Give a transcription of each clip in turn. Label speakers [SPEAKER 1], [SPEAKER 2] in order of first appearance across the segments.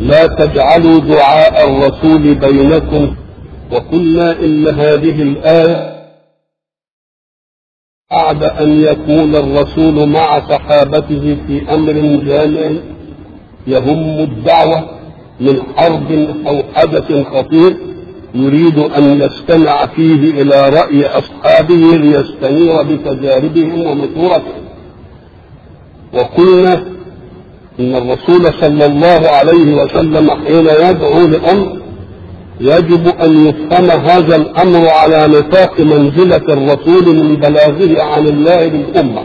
[SPEAKER 1] لا تجعلوا دعاء الرسول بينكم. وقلنا إن هذه الآية بعد أن يكون الرسول مع صحابته في أمر جامع يهم الدعوة من حرب أو حدث خطير يريد أن يستمع فيه إلى رأي أصحابه ليستنير بتجاربهم ومشورتهم. وقلنا إن الرسول صلى الله عليه وسلم حين يدعو لأمر يجب أن يفهم هذا الأمر على نطاق منزلة الرسول من بلاغه عن الله للأمة.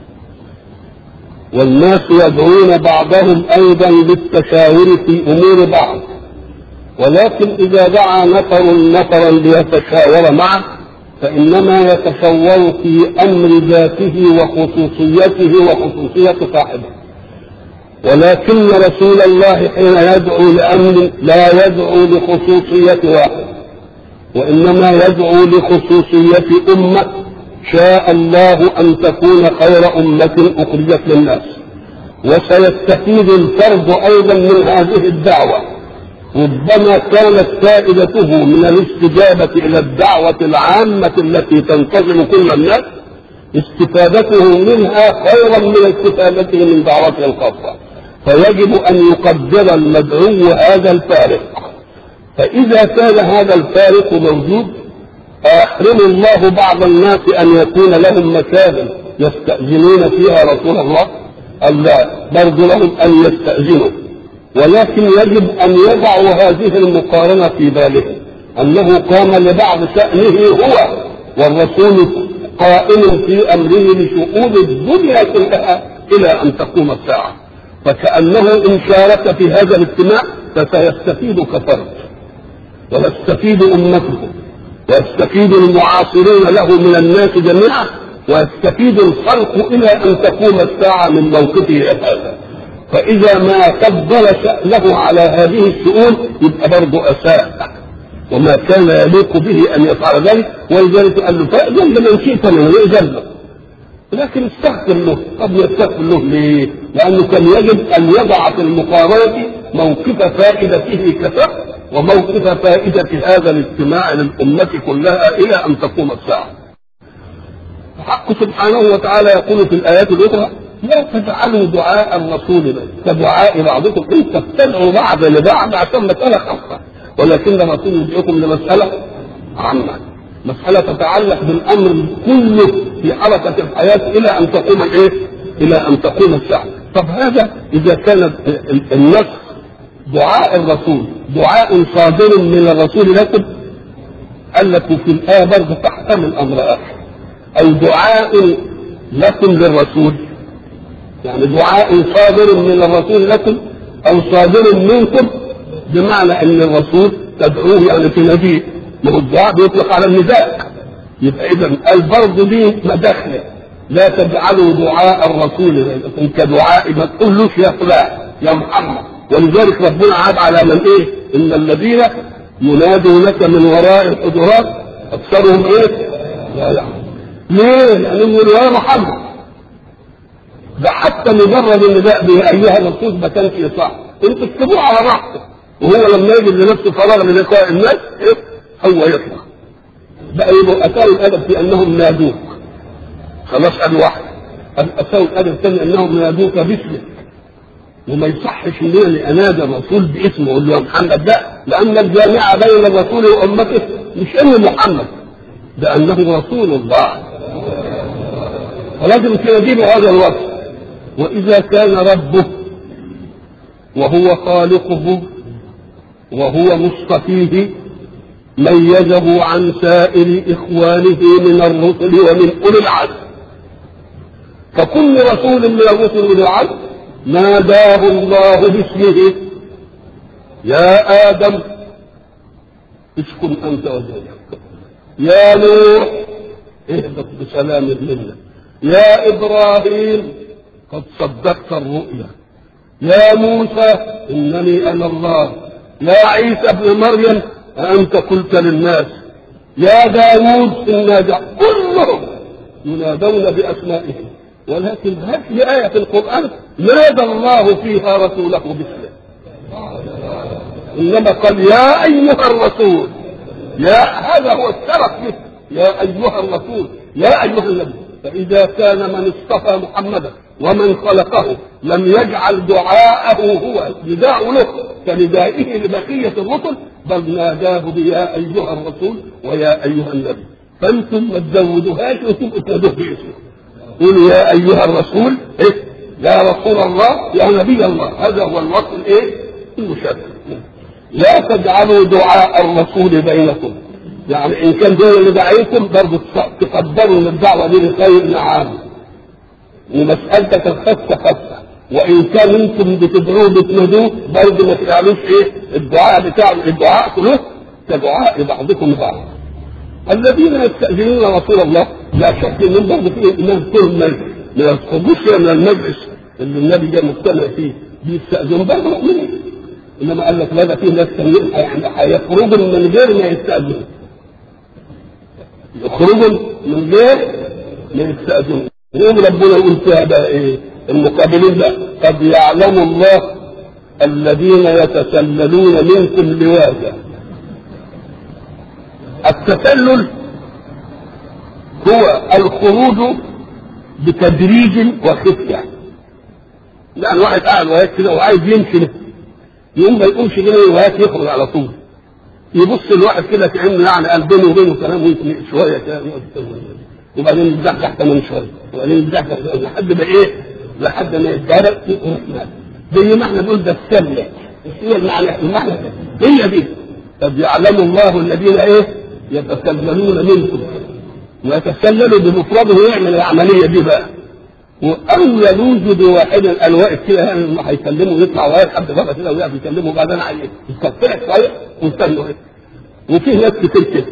[SPEAKER 1] والناس يدعون بعضهم أيضا للتشاور في أمور بعض، ولكن إذا دعا نفرا ليتشاور معه فإنما يتشاور في أمر ذاته وخصوصيته وخصوصية صاحبه. ولكن رسول الله حين يدعو لأمر لا يدعو لخصوصية واحد، وإنما يدعو لخصوصية أمة شاء الله أن تكون خير أمة أخرجت للناس. وسيستفيد الفرد أيضا من هذه الدعوة، ربما كانت فائدته من الاستجابة إلى الدعوة العامة التي تنتظم كل الناس استفادته منها خيرا من استفادته من دعوته الخاصة. فيجب أن يقدر المدعو هذا الفارق. فإذا كان هذا الفارق موجود أحرم الله بعض الناس أن يكون لهم مكان يستأذنون فيها رسول الله، ألا برضو لهم أن يستأذنوا، ولكن يجب أن يضعوا هذه المقارنة في بالهم أنه قام لبعض شأنه هو، والرسول قائم في أمره لشؤون الدنيا كلها إلى أن تقوم الساعة. فكأنه إن شارك في هذا الاجتماع فسيستفيد كفرد، ويستفيد أمته، ويستفيد المعاصرين له من الناس جميعا، ويستفيد الخلق إلى أن تقوم الساعة من موقفه هذا. فإذا ما قدر شأنه على هذه الشؤون يبقى برضه أساء، وما كان يليق به أن يفعل ذلك. ولذلك قال له فأذن لمن شئت منه يأذن له، لكن استغفر له. قد يستغفر له ليه؟ لأنه كان يجب أن يضع في المقارنة موقف فائدته كفر وموقف فائدة هذا الاجتماع للأمة كلها إلى أن تقوم الساعة. الحق سبحانه وتعالى يقول في الآيات الأخرى لا تجعلوا دعاء الرسول كدعاء بعضكم، انت تدعوا بعض لبعض عشان مسألة خاصة، ولكن الرسول يدعوكم لمسألة عامة، مسألة تتعلق بالأمر كله في حركة الحياة إلى أن تقوم إلى أن تقوم الساعة. طب هذا إذا كان النص دعاء الرسول دعاء صادر من الرسول لكم، قال لكم في الآية برضه تحتمل أمر آخر، أي دعاء لكم للرسول، يعني دعاء صادر من الرسول لكم أو صادر منكم، بمعنى أن الرسول تدعوه يعني في نبيه، ما هو الدعاء بيطلق على النداء. يبقى إذا البرد دي مداخله، لا تجعلوا دعاء الرسول كدعاء ما تقولوش يا فلان يا محمد. ولذلك ربنا عاد على من إن الذين ينادونك من وراء الحجرات أكثرهم لا يعلمون. ليه؟ لأنهم يقولوا يا محمد. ده حتى مجرد النداء به أيها الرسول ما كانش صح، انتوا تكتبوه على راحته، وهو لما يجد لنفسه فراغ للقاء الناس هو يطلع. بقى يبقوا أتاوا الأدب في أنهم نادوك، خلاص قال واحد. أتاوا الأدب الثاني أنهم نادوك باسمك، وما يصحش إنني أنادى الرسول باسمه أقول له يا محمد، ده لأن الجامعة بين الرسول وأمته مش إنه محمد، ده أنه رسول الله، ولازم تجيب هذا الوصف. وإذا كان ربه وهو خالقه وهو مصطفيه ميزه عن سائر إخوانه من الرسل ومن أولي العزم، فكل رسول من الرسل أولي العزم ناداه الله باسمه يا آدم اسكن أنت وزوجك، يا نوح اهبط بسلام منا، يا إبراهيم قد صدقت الرؤيا، يا موسى إنني أنا الله، يا عيسى ابن مريم أنت قلت للناس، يا داود إنا كلهم ينادون بأسمائهم. ولكن هات لي آية في القرآن نادى الله فيها رسوله باسمه، انما قال يا ايها الرسول، يا هذا هو الشرف به، يا ايها الرسول يا ايها النبي. فاذا كان من اصطفى محمدا ومن خلقه لم يجعل دعاءه هو نداء له كندائه لبقيه الرسل، بل ناداه بيا ايها الرسول ويا ايها النبي. فانتم ما تزودوهاش وتبقوا تنادوه باسمه، قولوا يا ايها الرسول إيه؟ يا رسول الله يا نبي الله. هذا هو الوصف الايه المشرف. لا تجعلوا دعاء الرسول بينكم، يعني ان كان هو اللي دعيكم برضه تقدروا ان الدعوه دي لخير نعم، ومسالتك الخاصه خاصه، وان كان انتم بتدعوه بتنادوه برضه ما تعملوش ايه الدعاء بتاع الدعاء كله كدعاء بعضكم بعض. الذين يستأذنون رسول الله لا شك انهم برضه فيه انهم كل ما يخرجوش من المجلس اللي النبي جاء مجتمع فيه بيستأذنوا برضه مؤمنين، انما قال لك لا ده فيه ناس يعني هيخرجوا من غير ما يستأذنوا، يخرجوا من غير ما يستأذنوا. يقول ربنا يقول فيها بقى ايه المقابلين بقى؟ قد يعلم الله الذين يتسللون منكم لواذا. التسلل هو الخروج بتدريج وخفية، يعني واحد قاعد وهيك كده وعايز يمشي يوم ما يقومش كده وهيك يخرج على طول، يبص الواحد كده كأنه يعني بينه وبينه كلام ويتنق شويه كده وبعدين يتزحزح كمان شويه وبعدين يتزحزح لحد ما ايه؟ لحد ما يتدرق زي ما احنا بنقول ده السله. هي المعنى هي دي. قد يعلم الله الذين ايه؟ يتسللون منكم، ويتسللوا بمفرده يعمل العمليه دي بقى، او يلوذ بواحد الواقف كده يعني لما هيكلموا يطلع واقف حد بقى كده ويقف يكلموا وبعدين عليه يستطيع شويه ويستنوا ايه؟ وفي ناس كتير كده.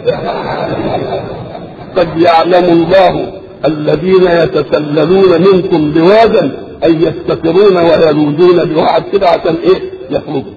[SPEAKER 1] قد يعلم الله الذين يتسللون منكم لواذا اي يستترون ويلوذون بواحد كده عشان ايه؟ يخرجوا.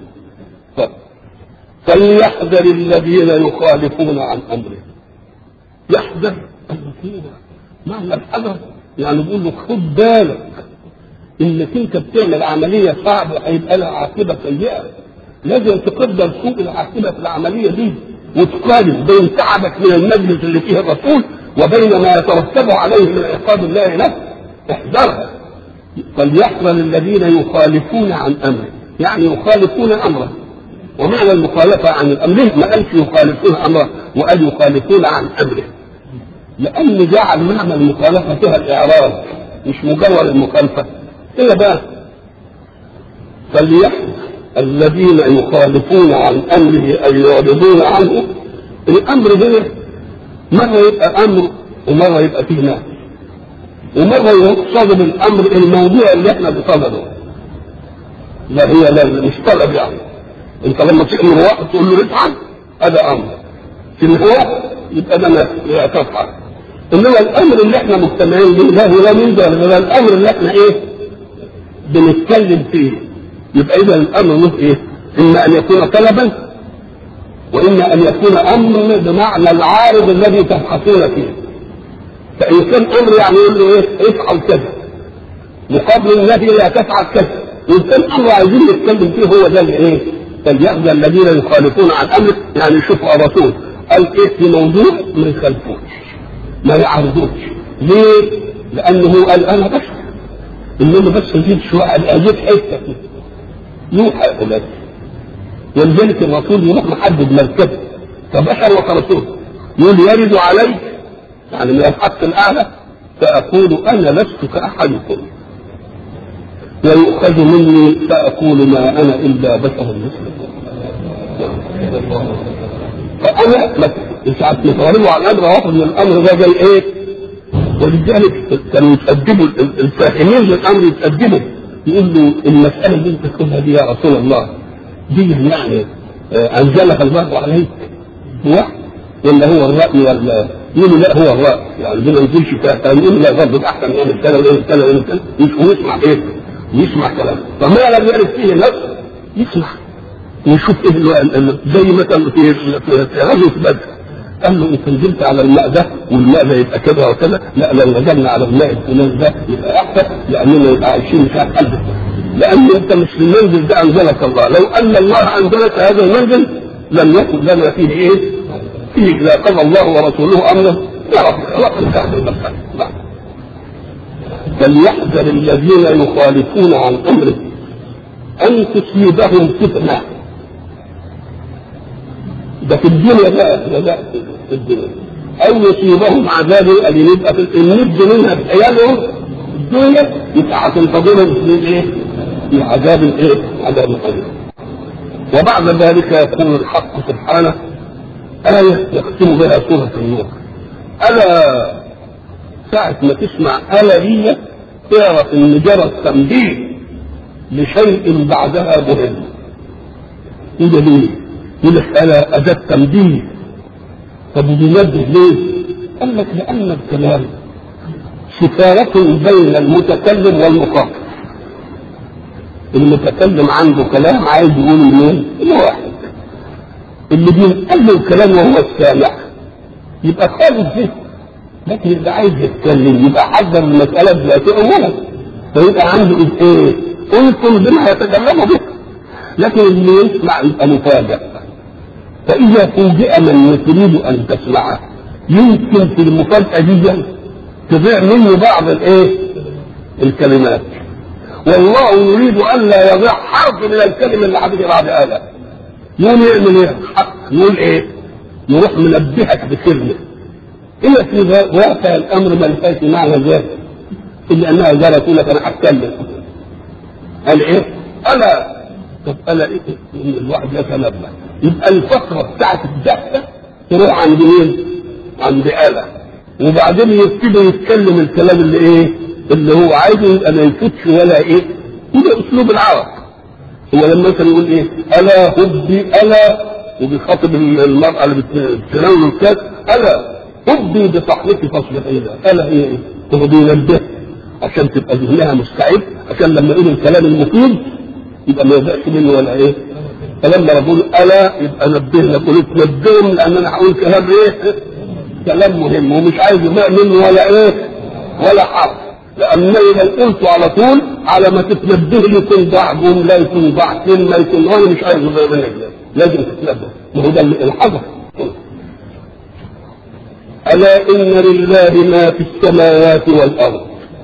[SPEAKER 1] فليحذر الذين يخالفون عن امره. يحذر المسلمين، معنى الحذر يعني بيقول له خد بالك انك انت بتعمل عمليه صعبه هيبقى لها عاقبه سيئه، لازم تقدر سوء العاقبه في العمليه دي وتقارن بين تعبك من المجلس اللي فيه الرسول وبين ما يترتب عليه من عقاب الله نفسه. احذرها. فليحذر الذين يخالفون عن امره، يعني يخالفون امره. ومعنى المخالفه عن الامر ما قالش يخالفون امره وقال يخالفون عن امره، لأن جعل معنى المخالفة فيها الإعراض مش مجرد المخالفة. إيه بقى؟ فليحذر الذين يخالفون عن أمره أي يعرضون عنه. الأمر هنا مرة يبقى أمر ومرة يبقى فيه نهي، ومرة يقصد بالأمر الموضوع اللي احنا بطلبه. لا هي لا مش طلب يعني. أنت لما تأمر واحد تقول له افعل هذا أمر، في الهواء يبقى ده نهي لا تفعل. انما الامر اللي احنا مجتمعين به لا هو من ده الامر اللي احنا ايه بنتكلم فيه. يبقى اذا الامر له ايه؟ اما ان يكون طلبا واما ان يكون امر بمعنى العارض الذي تبحثون فيه. فان كان امر يعني يقول له ايه؟ افعل كذا مقابل النبي لا تفعل كذا. وان كان امر عايزين نتكلم فيه هو ده الايه؟ فليحذر الذين يخالفون عن امره، يعني يشوفوا الرسول قال ايه في موضوع ما يخالفوش ما يعرضوش. ليه؟ لانه قال انا بشر انما بس ازيد شويه ازيد حته كده يوحى اليك. ولذلك الرسول يروح محدد مركبه كبشر وكرسول يقول يرد عليك يعني من الحق الاعلى فاقول انا لست كاحدكم ويؤخذ مني فاقول ما انا الا بشر مثلكم. فانا ساعة متغربوا على الامر واخد من الامر ده جاي ايه؟ ولذلك كانوا يتقدموا الفاهمين للامر يتقدموا يقول له المساله اللي انت تقولها دي يا رسول الله دي يعني انزلها الله عليك هو ولا هو الراي ولا يقول لا هو الراي يعني دي ما ينزلش فيها يقول لا غضب احسن من الكلام الكلام ويسمع ايه؟ يسمع كلام. فما لم يرد فيه نفس يسمع ويشوف ايه زي مثلا في غزوه بدر قال له انت نزلت على الماء ده والماء ده يبقى كذا وكذا، لا لو نزلنا على الماء الفلاني ده يبقى احسن لاننا يبقى عايشين مش عارف قلبك لأن أنت مش في المنزل ده أنزلك الله، لو أن الله أنزلك هذا المنزل لم يكن لنا فيه إيه؟ فيه إذا قضى الله ورسوله أمره خلاص انتهت المسألة. فليحذر الذين يخالفون عن أمره أن تصيبهم فتنة. ده في الدنيا لا في الدنيا، أو يصيبهم عذاب أليم. يبقى الند منها في عيالهم الدنيا يبقى هتنتظرهم في عذاب عذاب أليم. وبعد ذلك يقول الحق سبحانه آية يختم بها سورة النور: ألا ساعة ما تسمع آلة دي تعرف إن جرى تنبيه لشيء بعدها مهم. إيه ليه؟ يقول لك ألا أداة تنبيه. طب بينبه ليه؟ قال لك لأن الكلام سفارة بين المتكلم والمخاطب. المتكلم عنده كلام عايز يقوله منين؟ الواحد اللي بينقل له الكلام وهو السامع يبقى خالد فيه، لكن اللي عايز يتكلم يبقى حذر المسألة بذاته أولا، فيبقى عنده إيه؟ قلتم بما يتكلموا به. لكن اللي يسمع يبقى مفاجئ، فإذا فوجئ من تريد أن تسمعه يمكن في المفاجأة دي تضيع منه بعض الكلمات. والله يريد أن لا يضيع حرف من الكلمة اللي هتيجي بعد آلة. يقول يعمل ايه؟ حق يقول ايه؟ يروح منبهك بكلمة إلا في واقع الأمر ما لقيت معنى ذلك إلا أنها زالت تقول لك أنا هتكلم. قال إيه؟ ألا طب ألا إيه؟ الواحد يتنبه يبقى الفترة بتاعت الدهشة تروح عند مين؟ عند آلة، وبعدين يبتدي يتكلم الكلام اللي هو عايزه ما يفوتش ولا وده أسلوب العرب. هو لما مثلا يقول ألا هبي ألا وبيخاطب المرأة اللي بتناول الكاس ألا هبي بصحنتي فاصبحي ألا هي هو بينبه عشان تبقى ذهنها مستعد، عشان لما يقول الكلام المفيد يبقى ما يضيعش منه ولا فلما بقول ألا يبقى نبهنا، قلت نبههم لأن أنا هقول كلام كلام مهم ومش عايز يضيع منه ولا ولا حرف، لأن إذا قلت على طول على ما تتنبه لي يكون ضاع جملة يكون ضاع كلمة يكون أنا مش عايز يضيع منك، لازم تتنبه. ما هو ده الحذر. ألا إن لله ما في السماوات والأرض.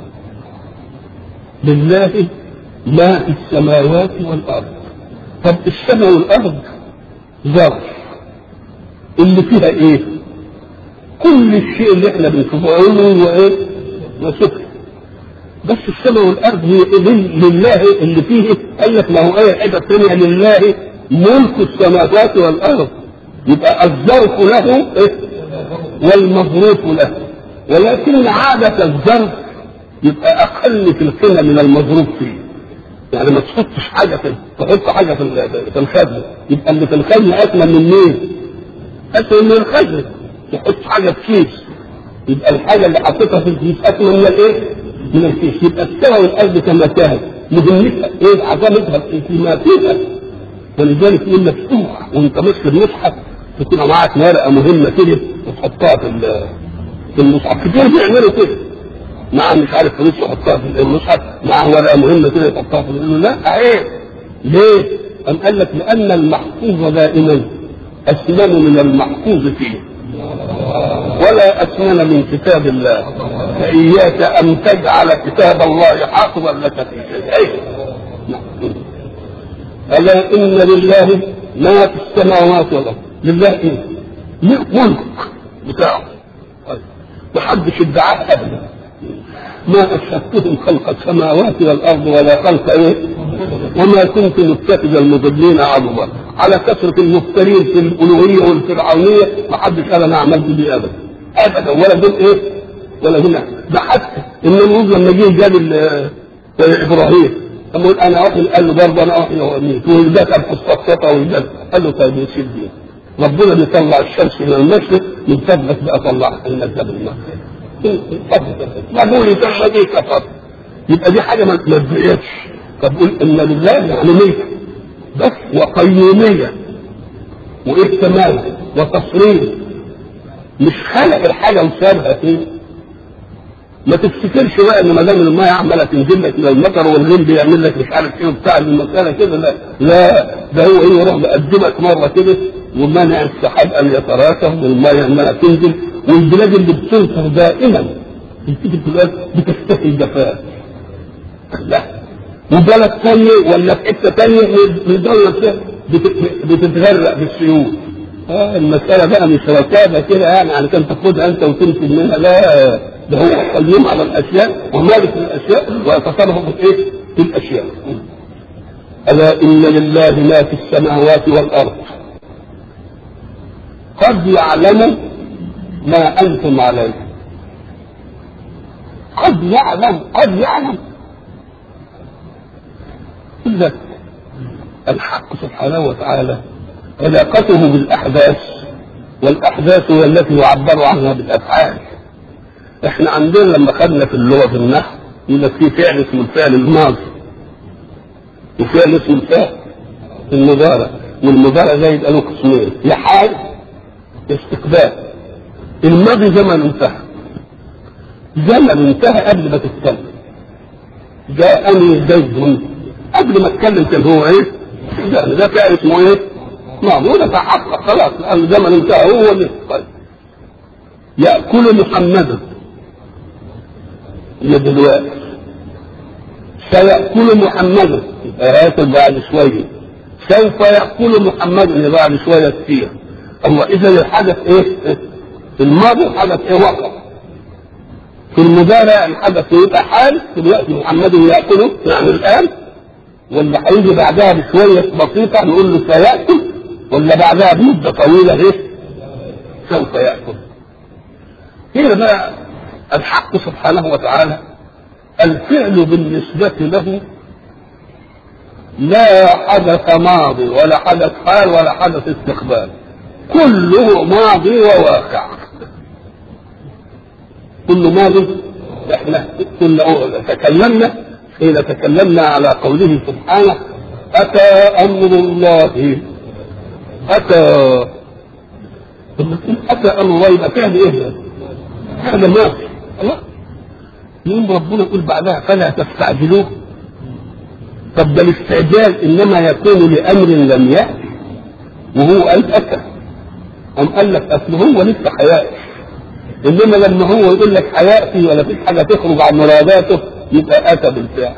[SPEAKER 1] لله ما في السماوات والأرض. طب السماء والأرض ظرف اللي فيها كل الشيء اللي احنا بنشوفه علوي وسفل، بس السماء والأرض هي لله اللي فيه. قال لك ما هو حاجة ثانية لله ملك السماوات والأرض، يبقى الظرف له والمظروف له، ولكن عادة الظرف يبقى أقل في القيمة من المظروف فيه. يعني ما تحطش حاجة تحط حاجة في الخزنة يبقى اللي في الخزنة أكمل من مين؟ أكمل من الخزنة. تحط حاجة في كيس يبقى الحاجة اللي حطيتها في الكيس أكمل من من الكيس. يبقى السماء والأرض كما كانت مهمتها عظمتها فيما فيها. ولذلك يقول لك اوعى وانت ماسك المصحف تكون معاك ورقة مهمة كده وتحطها في المصحف. كتير بيعملوا كده مع مش عارف فلوس يحطها في المصحف، مع ورقة مهمة كده يحطها في لا عيب. ليه؟ قال لك لأن المحفوظ دائما أسلم من المحفوظ فيه، ولا أسلم من كتاب الله، فإياك أن تجعل كتاب الله حافظا لك في شيء. ألا إن لله ما في السماوات والأرض. لله ملك بتاعه محدش ادعاه أبدا. ما أشهدتهم خلق السماوات والأرض ولا خلق وما كنت متخذ المضلين عضدا. على كثرة المفترين في الألوهية والفرعونية ما حدش قال أنا عملت دي أبدا أبدا، ولا دول ولا هنا. ده حتى النمرود لما جه جاب إبراهيم لما يقول أنا أحيي، قال له برضه أنا أحيي وأميت، ويدك القسطاطة ويدك. قال له طيب يا سيدي ربنا بيطلع الشمس من المشرق من فضلك بقى طلعها المغرب من المغرب. معقول يطلع دي كفر؟ يبقى دي حاجة ما تبقيتش. طب قول إن لله يعني ملك بس وقيومية واكتمال وتصريف، مش خلق الحاجة وسابها فيه. ما تفتكرش بقى ان ما دام الميه عماله تنزل لك من المطر والغيم بيعمل لك مش عارف ايه بتاع المساله كده، لا لا، ده هو ايه، يروح مقدمك مره كده ومنع السحاب ان يتراكم والميه عماله تنزل، والبلاد اللي بتنصر دائما بتستحي الجفاف. لا، وبلد ثانيه ولا في حته ثانيه من الدوله بتتغرق بالسيول. المساله بقى مش ركابه كده يعني علشان تاخدها انت وتمسك منها، لا، ده هو قيم على الاشياء ومالك الاشياء ويتصرف في ايه؟ في الاشياء. الا ان لله ما في السماوات والارض قد يعلم ما انتم عليه. قد يعلم إذا الحق سبحانه وتعالى علاقته بالاحداث، والاحداث هي التي يعبر عنها بالافعال. احنا عندنا لما خدنا في اللغه في النحو يقول لك في فعل اسمه الفعل الماضي وفعل اسمه الفعل المضارع، والمضارع ده يبقى له قسمين، يا حال استقبال. الماضي زمن انتهى قبل ما تتكلم. جاءني زيد قبل ما اتكلم كان هو ايه؟ ده فعل اسمه ايه؟ ماضي، وده تحقق خلاص الزمن انتهى هو اللي طيب. يأكل محمدا هي دلوقتي، سيأكل محمدا هياكل بعد شوية، سوف يأكل محمدا بعد شوية كتير. هو إذا الحدث إيه؟ في الماضي الحدث إيه؟ وقع. في المضارع الحدث يبقى حال دلوقتي محمد يأكله يعني الآن، ولا هيجي بعدها بشوية بسيطة نقول له سيأكل، ولا بعدها بمدة طويلة إيه؟ سوف يأكل. هنا بقى الحق سبحانه وتعالى الفعل بالنسبة له لا حدث ماضي ولا حدث حال ولا حدث استقبال، كله ماضي وواقع. كل ماضي. احنا إذا تكلمنا على قوله سبحانه أتى أمر الله، أتى أمر الله يبقى فعل إيه؟ هذا ماضي. الله يوم ربنا يقول بعدها فلا تستعجلوه. طب ده الاستعجال انما يكون لامر لم ياتي وهو قال اتى، ام قال لك اصل هو لسه هياتي، انما لما هو يقول لك هياتي ولا فيش حاجه تخرج عن مراداته يبقى اتى بالفعل.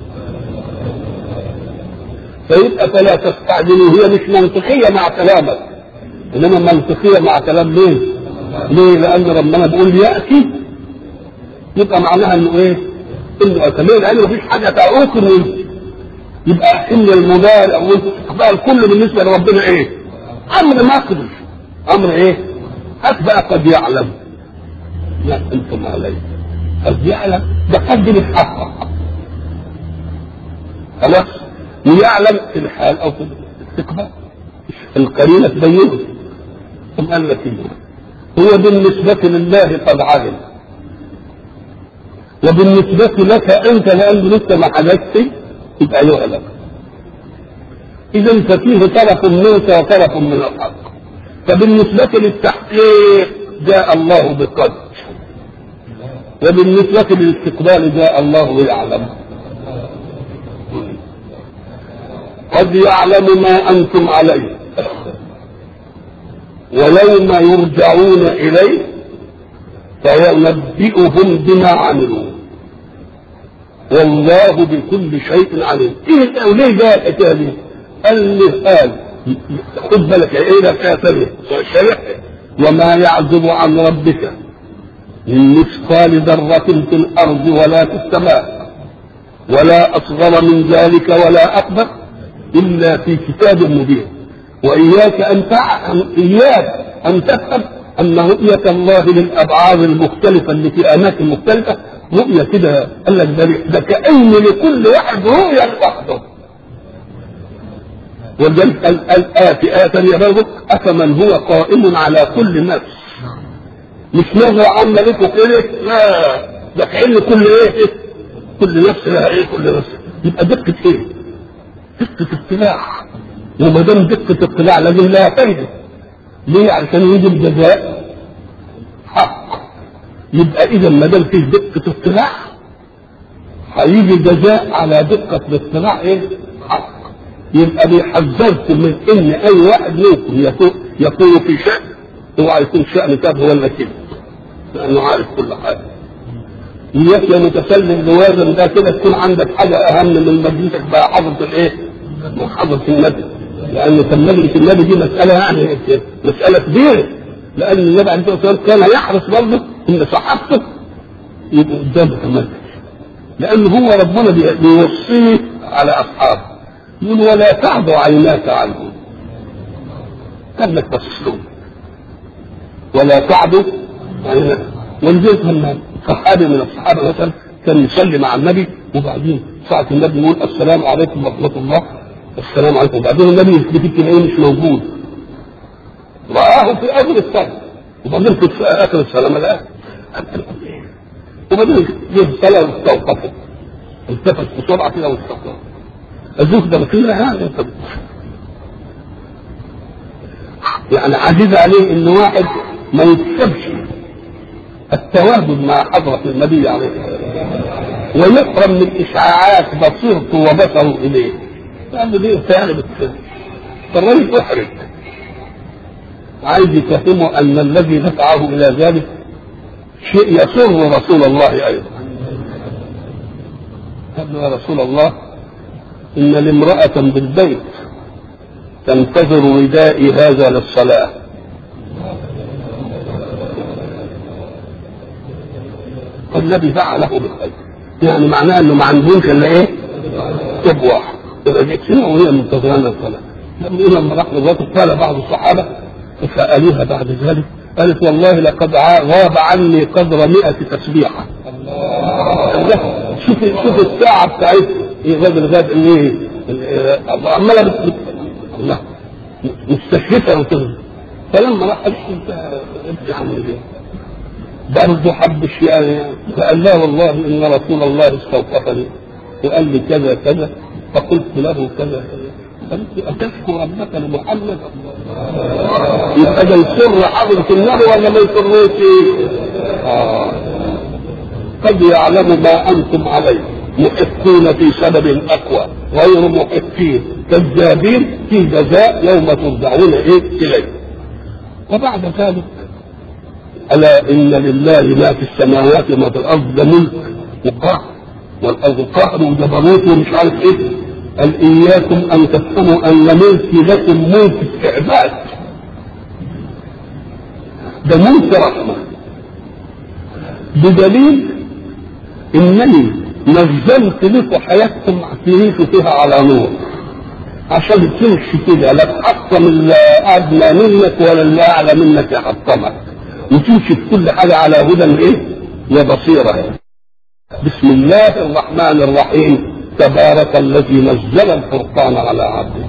[SPEAKER 1] فيبقى فلا تستعجلوه هي مش منطقيه مع كلامك، انما منطقيه مع كلام مين؟ ليه؟ لان ربنا بيقول ياتي يبقى معناها انه ايه؟ انه اتمنى لانه مفيش حاجه تعوق منه، يبقى ان المضارع والاستقبال كله بالنسبه لربنا ايه؟ امر مقدر. امر ايه؟ بقى قد يعلم ما انتم عليه. قد يعلم ده قد يتحقق خلاص، ويعلم في الحال او في الاستقبال القرينه تبينه. ثم قال لك هو بالنسبه لله قد علم، وبالنسبة لك أنت لأنه لسه ما حدثت يبقى يعلم. إذا ففيه طرف منك وطرف من الحق. فبالنسبة للتحقيق جاء الله بقدر، وبالنسبة للاستقبال جاء الله يعلم. قد يعلم ما أنتم عليه ويوم يرجعون إليه فينبئهم بما عملوا والله بكل شيء عليم. ايه وليه جاء الحكايه دي؟ قال خد بالك ايه ده كافر شرح وما يعزب عن ربك من مثقال ذرة في الارض ولا في السماء ولا اصغر من ذلك ولا اكبر الا في كتاب مبين. واياك ان تفهم ان رؤية الله للابعاد المختلفة اللي في اماكن مختلفة رؤية كده قال لك ده كأن لكل واحد رؤية لوحده. ولذلك قال في آية ثانية برضه أفمن هو قائم على كل نفس، مش نظرة عامة لكم كده، لا ده كأن كل ايه؟ كل نفس لها ايه؟ كل نفس. يبقى دقة ايه؟ دقة اطلاع، وما دام دقة اطلاع لازم لها فايدة. ليه؟ علشان يجي الجزاء حق. يبقى اذا ما دام فيه دقه اطلاع هيجي جزاء على دقه الاطلاع ايه؟ حق. يبقى بيحذركم من ان اي واحد منكم يكون في شأن اوعى يكون شأن كذب ولا كده، لانه عارف كل حاجه. وياك يا متسلم لوازن ده كده تكون عندك حاجه اهم من مجلسك بقى حضره الايه؟ محاضره النبي، لان كان مجلس النبي دي مساله يعني مساله كبيره، لان النبي عليه الصلاه والسلام كان يحرص برضه ان صحابته يبقوا قدامه كمان، لان هو ربنا بيوصيه على اصحابه يقول ولا تعد عيناك عنهم، كانك تصلون ولا تعد عيناك. ولذلك لما صحابي من الصحابه مثلا كان يصلي مع النبي وبعدين ساعه النبي يقول السلام عليكم ورحمه الله، السلام عليكم، وبعدين النبي يثبت تلاقيه مش موجود، رآه في اخر الصلاه وبعدين في اخر الصلاه ما لقاه، وبعدين جه الصلاه واستوقفت، التفت بسرعه كده واستوقف الزوج ده بكل هذا يعني عزيز عليه ان واحد ما يكسبش التواجد مع حضرة النبي عليه الصلاة والسلام ويحرم من اشعاعات بصيرته وبصره اليه، لانه دي ثاني فالرجل احرج عايز يفهمه ان الذي دفعه الى ذلك شيء يسر رسول الله ايضا. قال يا رسول الله إن لامرأة بالبيت تنتظر ردائي هذا للصلاة، والنبي فعله بالخير، يعني معناه انه ما عندهمش الا ايه؟ طب واحد يبقى دي سنه وهي منتظرة الصلاة. لما راح للرسول قال بعض الصحابة فسألوها بعد ذلك قالت والله لقد غاب عني قدر 100 تسبيحة. شوف الساعة بتاعتها ايه غاب ايه؟ عماله الله مستشرفه وكده. فلما راح عمل ايه؟ برضه حب الشيء فقال لا والله ان رسول الله استوقفني وقال لي كذا كذا فقلت له كذا قالت لي اتشكو ربك لمحمد؟ يبقى ده يسر حضره النبي ولا ما يسرش؟ قد يعلم ما انتم عليه، محقين في سبب اقوى غير محقين كذابين في جزاء يوم ترجعون اليه. وبعد ذلك الا ان لله ما في السماوات وما في الارض، ده ملك وقهر، والارض قهر وجبروت ومش عارف ايه. قال اياكم ان تفهموا ان ملكي لكم ملك استعباد، ده ملك رحمه، بدليل انني نزلت لكم حياتكم تعيشوا فيها على نور عشان تمشي كده، لا تحطم اللي ادنى منك ولا اللي اعلى منك يحطمك، وتمشي في كل حاجه على هدى ايه؟ وبصيره. بسم الله الرحمن الرحيم، تبارك الذي نزل الفرقان على عبده.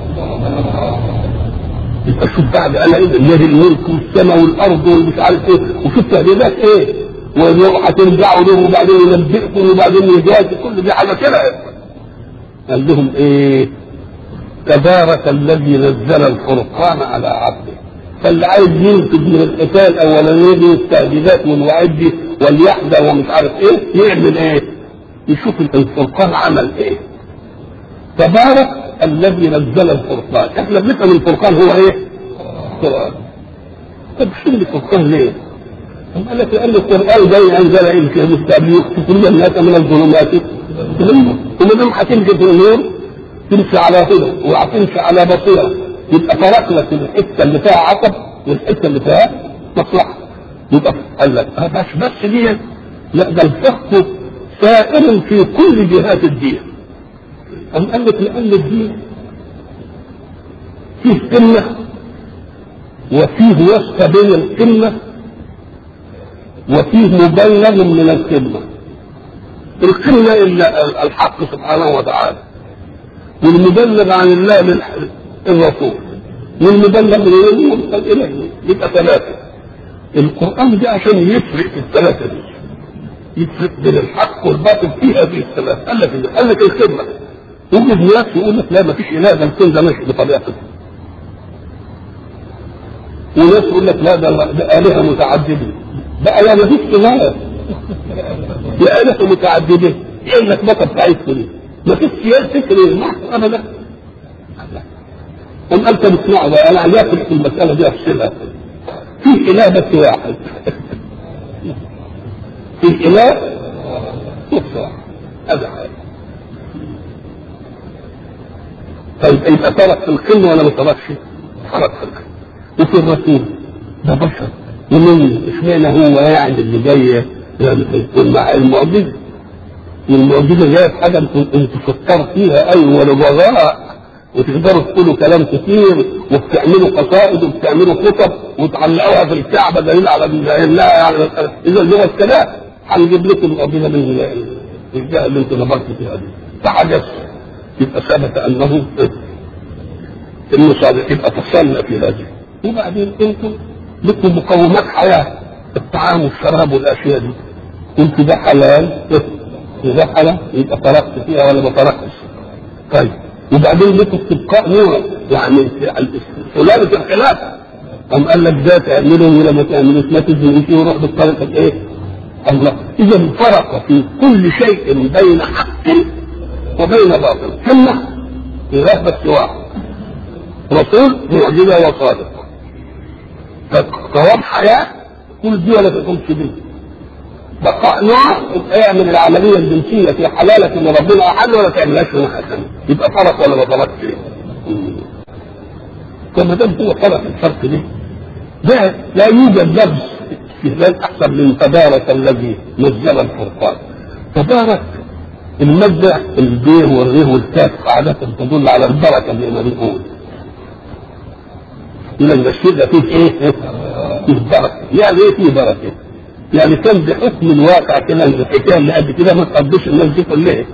[SPEAKER 1] يبقى شوف بعد انا ايه؟ الذي الملك والسماء والارض ومش عارف ايه، وفي التهديدات ايه؟ وهترجعوا له وبعدين ينبئكم وبعدين يجازي، كل دي حاجه كده. قال لهم ايه؟ تبارك الذي نزل الفرقان على عبده. فاللي عايز ينتج من القتال الاولانيه دي والتهديدات والوعيد دي واليحذر ومش عارف ايه، يعمل ايه؟ يشوف الفرقان عمل ايه. تبارك الذي نزل الفرقان. احنا بنفهم الفرقان هو ايه؟ القران. طب شو الفرقان ليه؟ قال لك لان القران جاي انزل اليك مستقبل كل الناس من الظلمات وما دام هتمشي في النور تمشي على هدى وهتمشي على بصيره، يبقى فرق لك الحته اللي فيها عقب والحته اللي فيها مصلحه. يبقى قال لك بس دي لا، ده الفقه سائر في كل جهات الدين. قال لك لان الدين فيه قمه وفيه وسط بين القمه وفيه مبلغ من القمه. القمه الا الحق سبحانه وتعالى، والمبلغ عن الله من الرسول، والمبلغ من المرسل اليه، يبقى ثلاثه. القران ده عشان يفرق في الثلاثه دي، يفرق بين الحق والباطل في هذه الثلاثه. قال لك الخدمه. يوجد ناس يقول لك لا ما فيش اله، ده الكون ده ماشي بطبيعته. وناس يقول لك لا ده الهه متعدده، بقى لا ما فيش اله، يا آلة متعددة يقول لك بقى بتاعتك ليه؟ ما فيش سياسة فكر معه أبدا. أم أنت بتسمعه بقى أنا عايز في المسألة دي أفصلها. في إله بس واحد. في إله بس واحد. هذا حاجة. طيب يبقى ترك في القمة ولا ما تركش؟ ترك في القمة. وفي الرسول ده بشر ومن اشمعنى هو يعني اللي جاي يكون مع المعجزة. المعجزة جاية في حاجة انتوا فكروا فيها أيوة ولغاء وتقدروا تقولوا كلام كتير وبتعملوا قصائد وبتعملوا خطب وتعلقوها في الكعبة دليل على لا يعني إذا اللي هو الكلام هنجيب لكم المعجزة من الجهة اللي انتوا نبرتوا فيها دي فحدث يبقى ثبت أنه إنه صادق يبقى تصلنا في هذه. وبعدين انتم لكم مقومات حياة الطعام والشراب والأشياء دي انتوا ده حلال إذا حلال يبقى تركت فيها ولا ما تركتش. طيب وبعدين لكم استبقاء نوع يعني سلالة الخلاف أم قال لك ده تعمله ولا ما تعملوش ما تزني فيه وروح بالطريقة إيه؟ الله إذا فرق في كل شيء بين حق وبين باطل ثم إله بس واحد رسول معجزة وصادق فقوام حياة كل دي ولا تقومش دي بقاء نوع من العملية الجنسية في حلالة ان ربنا احل ولا تعملهاش من حسن يبقى فرق ولا ما فرقش فما دام هو فرق الفرق ده لا يوجد لفظ استهلال احسن من تبارك الذي نزل الفرقان. تبارك المادة البيه والريه والكاف عادة تدل على البركة زي ما بنقول. إذا الشيء ده فيه ايه؟ فيه بركة. يعني ايه فيه بركة؟ يعني كان بحكم الواقع كده الحكايه اللي قد كده ما تقضيش الناس دي كلها.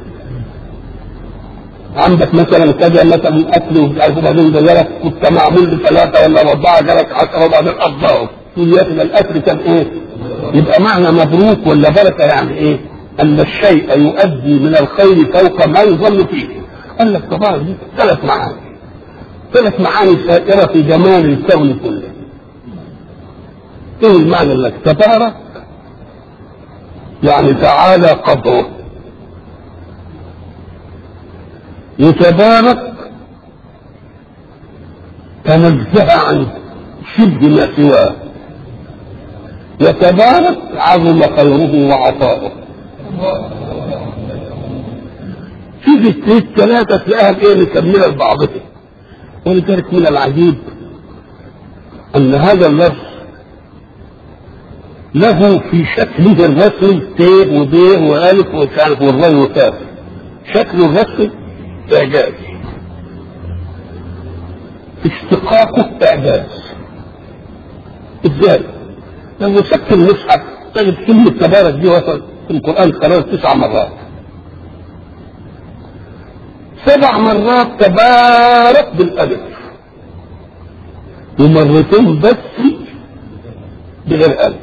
[SPEAKER 1] عندك مثلا كذا مثلا اكل ومش عارف وبعدين جالك كنت معمول بثلاثه ولا اربعه جالك 10 وبعدين قضاهم. تقول يا اخي الاكل كان ايه؟ يبقى معنى مبروك ولا بركه يعني ايه؟ ان الشيء يؤدي من الخير فوق ما يظن فيه. قال لك طبعا دي ثلاث معاني سائره في جمال الكون كله. ايه المعنى لك؟ تبارك يعني تعالى قدره يتبارك تنزه عن شبه ما سواه يتبارك عظم خيره وعطاؤه. في الثلاثة تلاقيها ايه مكملة لبعضها. ولذلك من العجيب ان هذا اللفظ له في شكله الرسمي ت وب والف ومش عارف والراي وكاف. شكله الرسمي اعجاز اشتقاقه اعجاز. ازاي؟ لو مسكت المصحف تجد كلمه تبارك دي وصل في القران خلاص 9 مرات. 7 مرات تبارك بالالف ومرتين بس بغير الف.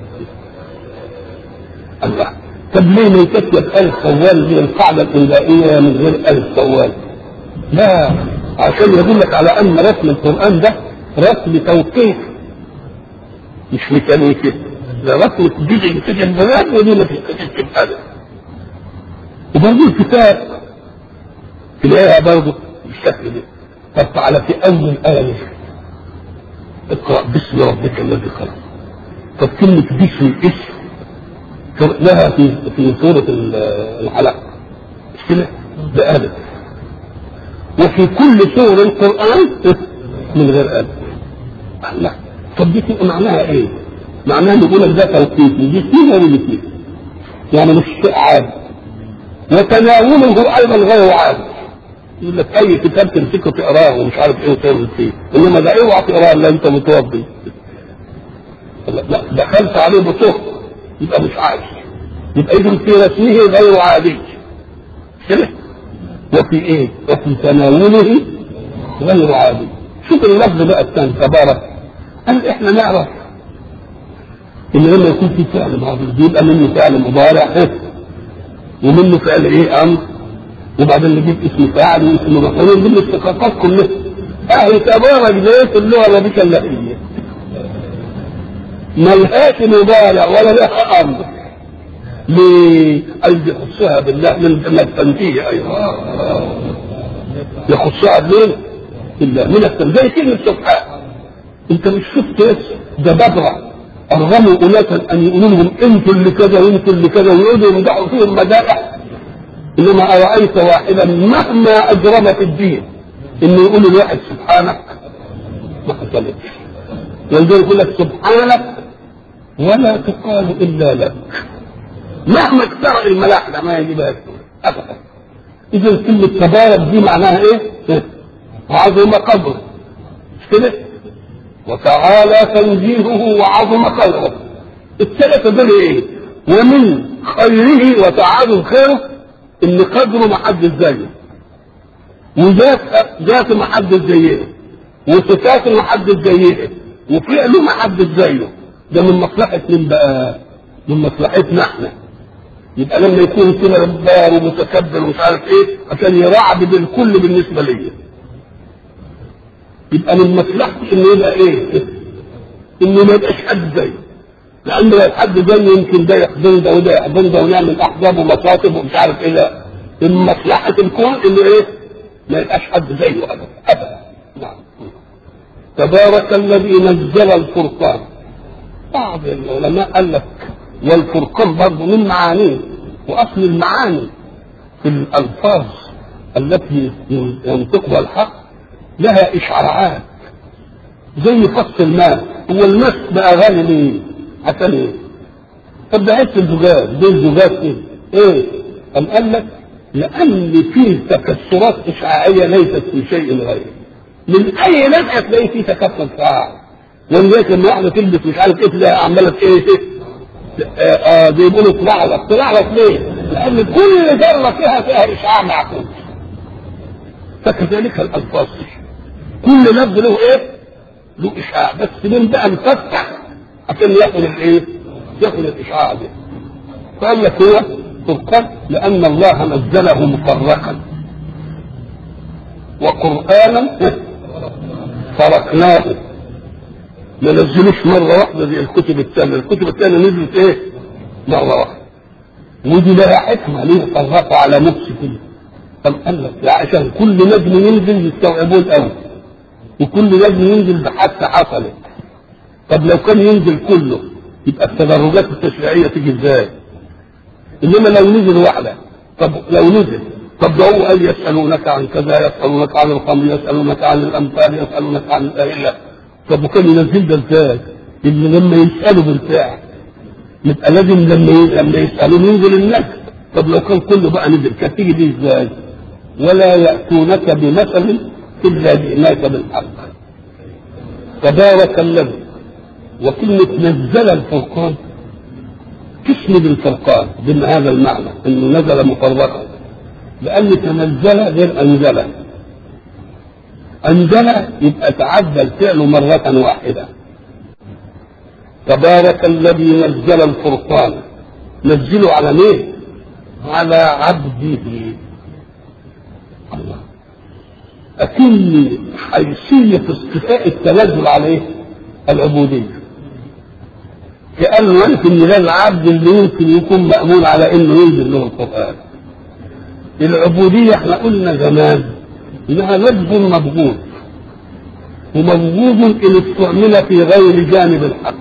[SPEAKER 1] الله طب ليه ما يكتب ألف طوال من القاعدة الإنبائية من غير ألف طوال؟ لا عشان يقول لك على أن رسم القرآن ده رسم توقيف مش ميكانيكي. ده رسم جزء في البيان ودي ما تتكتب ألف. وبرضه الكتاب تلاقيها برضه بالشكل ده. طب على في أول آية اقرأ باسم ربك الذي خلق. طب كلمة باسم الاسم لها في سورة العلق مش كده؟ بألف. وفي كل سورة القرآن من غير ألف. لا طب دي تبقى معناها ايه؟ معناها نقول لك ده توقيفي دي فيه ولا فيه؟ يعني مش شيء عادي. وتناوله أيضا غير عادي. يقول لك أي كتاب تمسكه تقراه ومش عارف ايه وتعمل فيه. إنما ده اوعى تقراه إلا أنت متوضي. لا دخلت عليه بطوق يبقى مش عادي. يبقى إذن في رسمه غير عادي كده. وفي ايه؟ وفي تناوله غير عادي. شوف اللفظ بقى الثاني تبارك. قال احنا نعرف ان لما يكون في فعل ماضي يبقى منه فعل مضارع ومنه فعل ايه امر وبعدين نجيب اسم فاعل واسم مفعول ونجيب الاستقاقات كلها. اهل تبارك ديت اللغه العربيه اللهجيه ملهاش مضارع ولا لها امر ليه؟ قال يخصها بالله من التنزيه ايضا، يخصها بمين؟ بالله من التنزيه. زي كلمه سبحان، انت مش شفت ده بدرة ارغموا اناسا ان يقولوا لهم انتوا اللي كذا وانتوا اللي كذا ويقعدوا يمدحوا فيهم مدائح، انما ارايت واحدا مهما اجرم في الدين انه يقول الواحد سبحانك ما حصلتش. يقدر يقول لك سبحانك ولا تقال الا لك، مهما اكثر الملاحده ما يجيبها ابدا. اذا كلمه تبارك دي معناها ايه؟ عظم قدره، مش كده؟ وتعالى تنزيهه وعظم قدره. الثلاثه دول ايه؟ ومن خيره وتعالى خيره ان قدره ما حدش زيه، وذاته ما حدش زيه، وصفاته ما حدش زيه، وفعله ما حدش زيه. ده من مصلحه مين بقى؟ من مصلحتنا احنا. يبقى لما يكون كده جبار ومتكبر ومش عارف ايه عشان يرعب الكل بالنسبه ليا، يبقى من مصلحته انه يبقى ايه؟ انه ما يبقاش حد زيه، لان لو حد زيه يمكن ده يحضن ده وده يحضن ده ونعمل احزاب ومصاطب ومش عارف ايه. لا، من مصلحه الكون انه ايه؟ ما يبقاش حد زيه ابدا ابدا. نعم. تبارك الذي نزل الفرقان. بعض العلماء قال لك والفرقان برضه من معانيه، واصل المعاني في الالفاظ التي ينطقها الحق لها اشعاعات، زي فص الماء. هو الماء بقى غالي ليه؟ عشان ايه؟ طب ده عيش الزجاج، دي الزجاج ايه؟ قال لك لان فيه تكسرات اشعاعيه ليست في شيء غيره. من اي ناحيه تلاقي فيه تكسر اشعاعي، ولذلك لما واحده تلبس مش عارف ايه تلاقي عماله ايه؟ بيقولوا طلع لك ليه؟ لان كل ذره فيها اشعاع معكوس. فكذلك الالفاظ كل لفظ له ايه؟ له اشعاع، بس من بقى مفتح عشان ياخد الايه؟ ياخد الاشعاع ده. فقال لك هو فرقان لان الله نزله مفرقا، وقرانا فرقناه. ما نزلوش مره واحده زي الكتب الثانيه. الكتب الثانيه نزلت ايه؟ مره واحده، ودي لها حكمه ليه فرقوا على نفس كده. طب قال لك عشان كل نجم ينزل يستوعبوه الاول، وكل نجم ينزل بحادثه حصلت. طب لو كان ينزل كله يبقى التدرجات التشريعيه تيجي ازاي؟ انما لو نزل واحده، طب لو نزل، طب ده هو قال يسالونك عن كذا، يسالونك عن الخمر، يسالونك عن الامثال، يسالونك عن الاهله. طب وكان ينزل ده ازاي؟ اللي لما يسالوا بالفعل يبقى لازم لما يسالوا ينزل النجم. طب لو كان كله بقى نزل كانت تيجي دي ازاي؟ ولا ياتونك بمثل الا جئناك بالحق. تبارك الذي. وكلمه نزل الفرقان تسند الفرقان بهذا المعنى انه نزل مفرقا، لان تنزل غير انزل. انزل يبقى تعدى الفعل مره واحده. تبارك الذي نزل الفرقان. نزله على مين؟ على عبده. الله. أكن حيثية استفاء التنزل عليه العبودية، كأنه يمكن إلى العبد اللي يمكن يكون مأمون على إنه ينزل له القرآن. العبودية احنا قلنا زمان إنها لفظ مبغوض، ومبغوض إن استعمل في غير جانب الحق،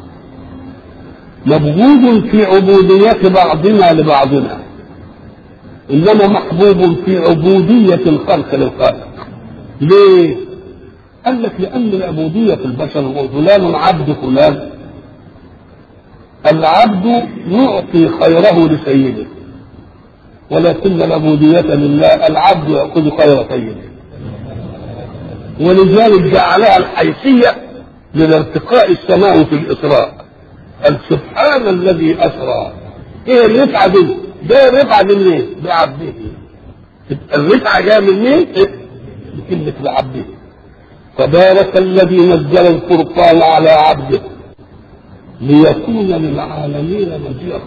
[SPEAKER 1] مبغوض في عبودية بعضنا لبعضنا، إنما محبوب في عبودية الخلق للخالق. ليه؟ قال لك لأن العبودية في البشر هو فلان عبد فلان. العبد يعطي خيره لسيده، ولكن العبودية لله العبد يأخذ خير سيده، ولذلك جعلها الحيثية للارتقاء السماء في الإسراء. سبحان الذي أسرى. إيه الرفعة دي؟ ده الرفعة دي منين؟ بعبده. الرفعة جاية من مين؟ بكلمة بعبده. تبارك الذي نزل الفرقان على عبده ليكون للعالمين نذيرا.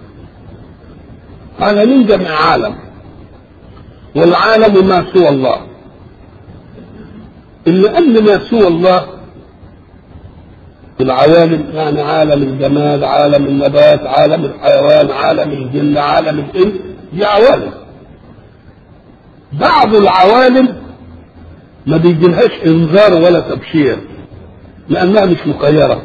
[SPEAKER 1] عالمين جمع عالم، والعالم ما سوى الله. إلا أن ما سوى الله العوالم يعني عالم الجماد، عالم النبات، عالم الحيوان، عالم الجن، عالم الإنس، دي عوالم. بعض العوالم ما بيجيلهاش انذار ولا تبشير لأنها مش مخيرة،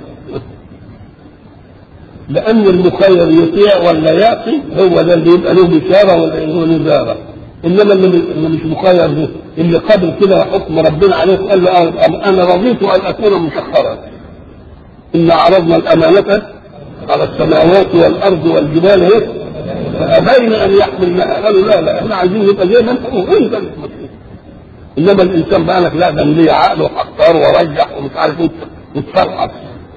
[SPEAKER 1] لأن المخير يطيع ولا يعصي هو ده اللي يبقى له بشارة ولا له نذارة. إنما اللي مش مخير اللي قبل كده حكم ربنا عليه قال له أنا رضيت أن أكون مسخرا. إن عرضنا الأمانة على السماوات والأرض والجبال فأبين أن يحملنها، قالوا لا إحنا عايزين نبقى زي ما أنت وأنت اللي مسؤول. إنما الإنسان بقى لك لا ده ليه عقل وحقار ورجح ومش عارف وتصرف،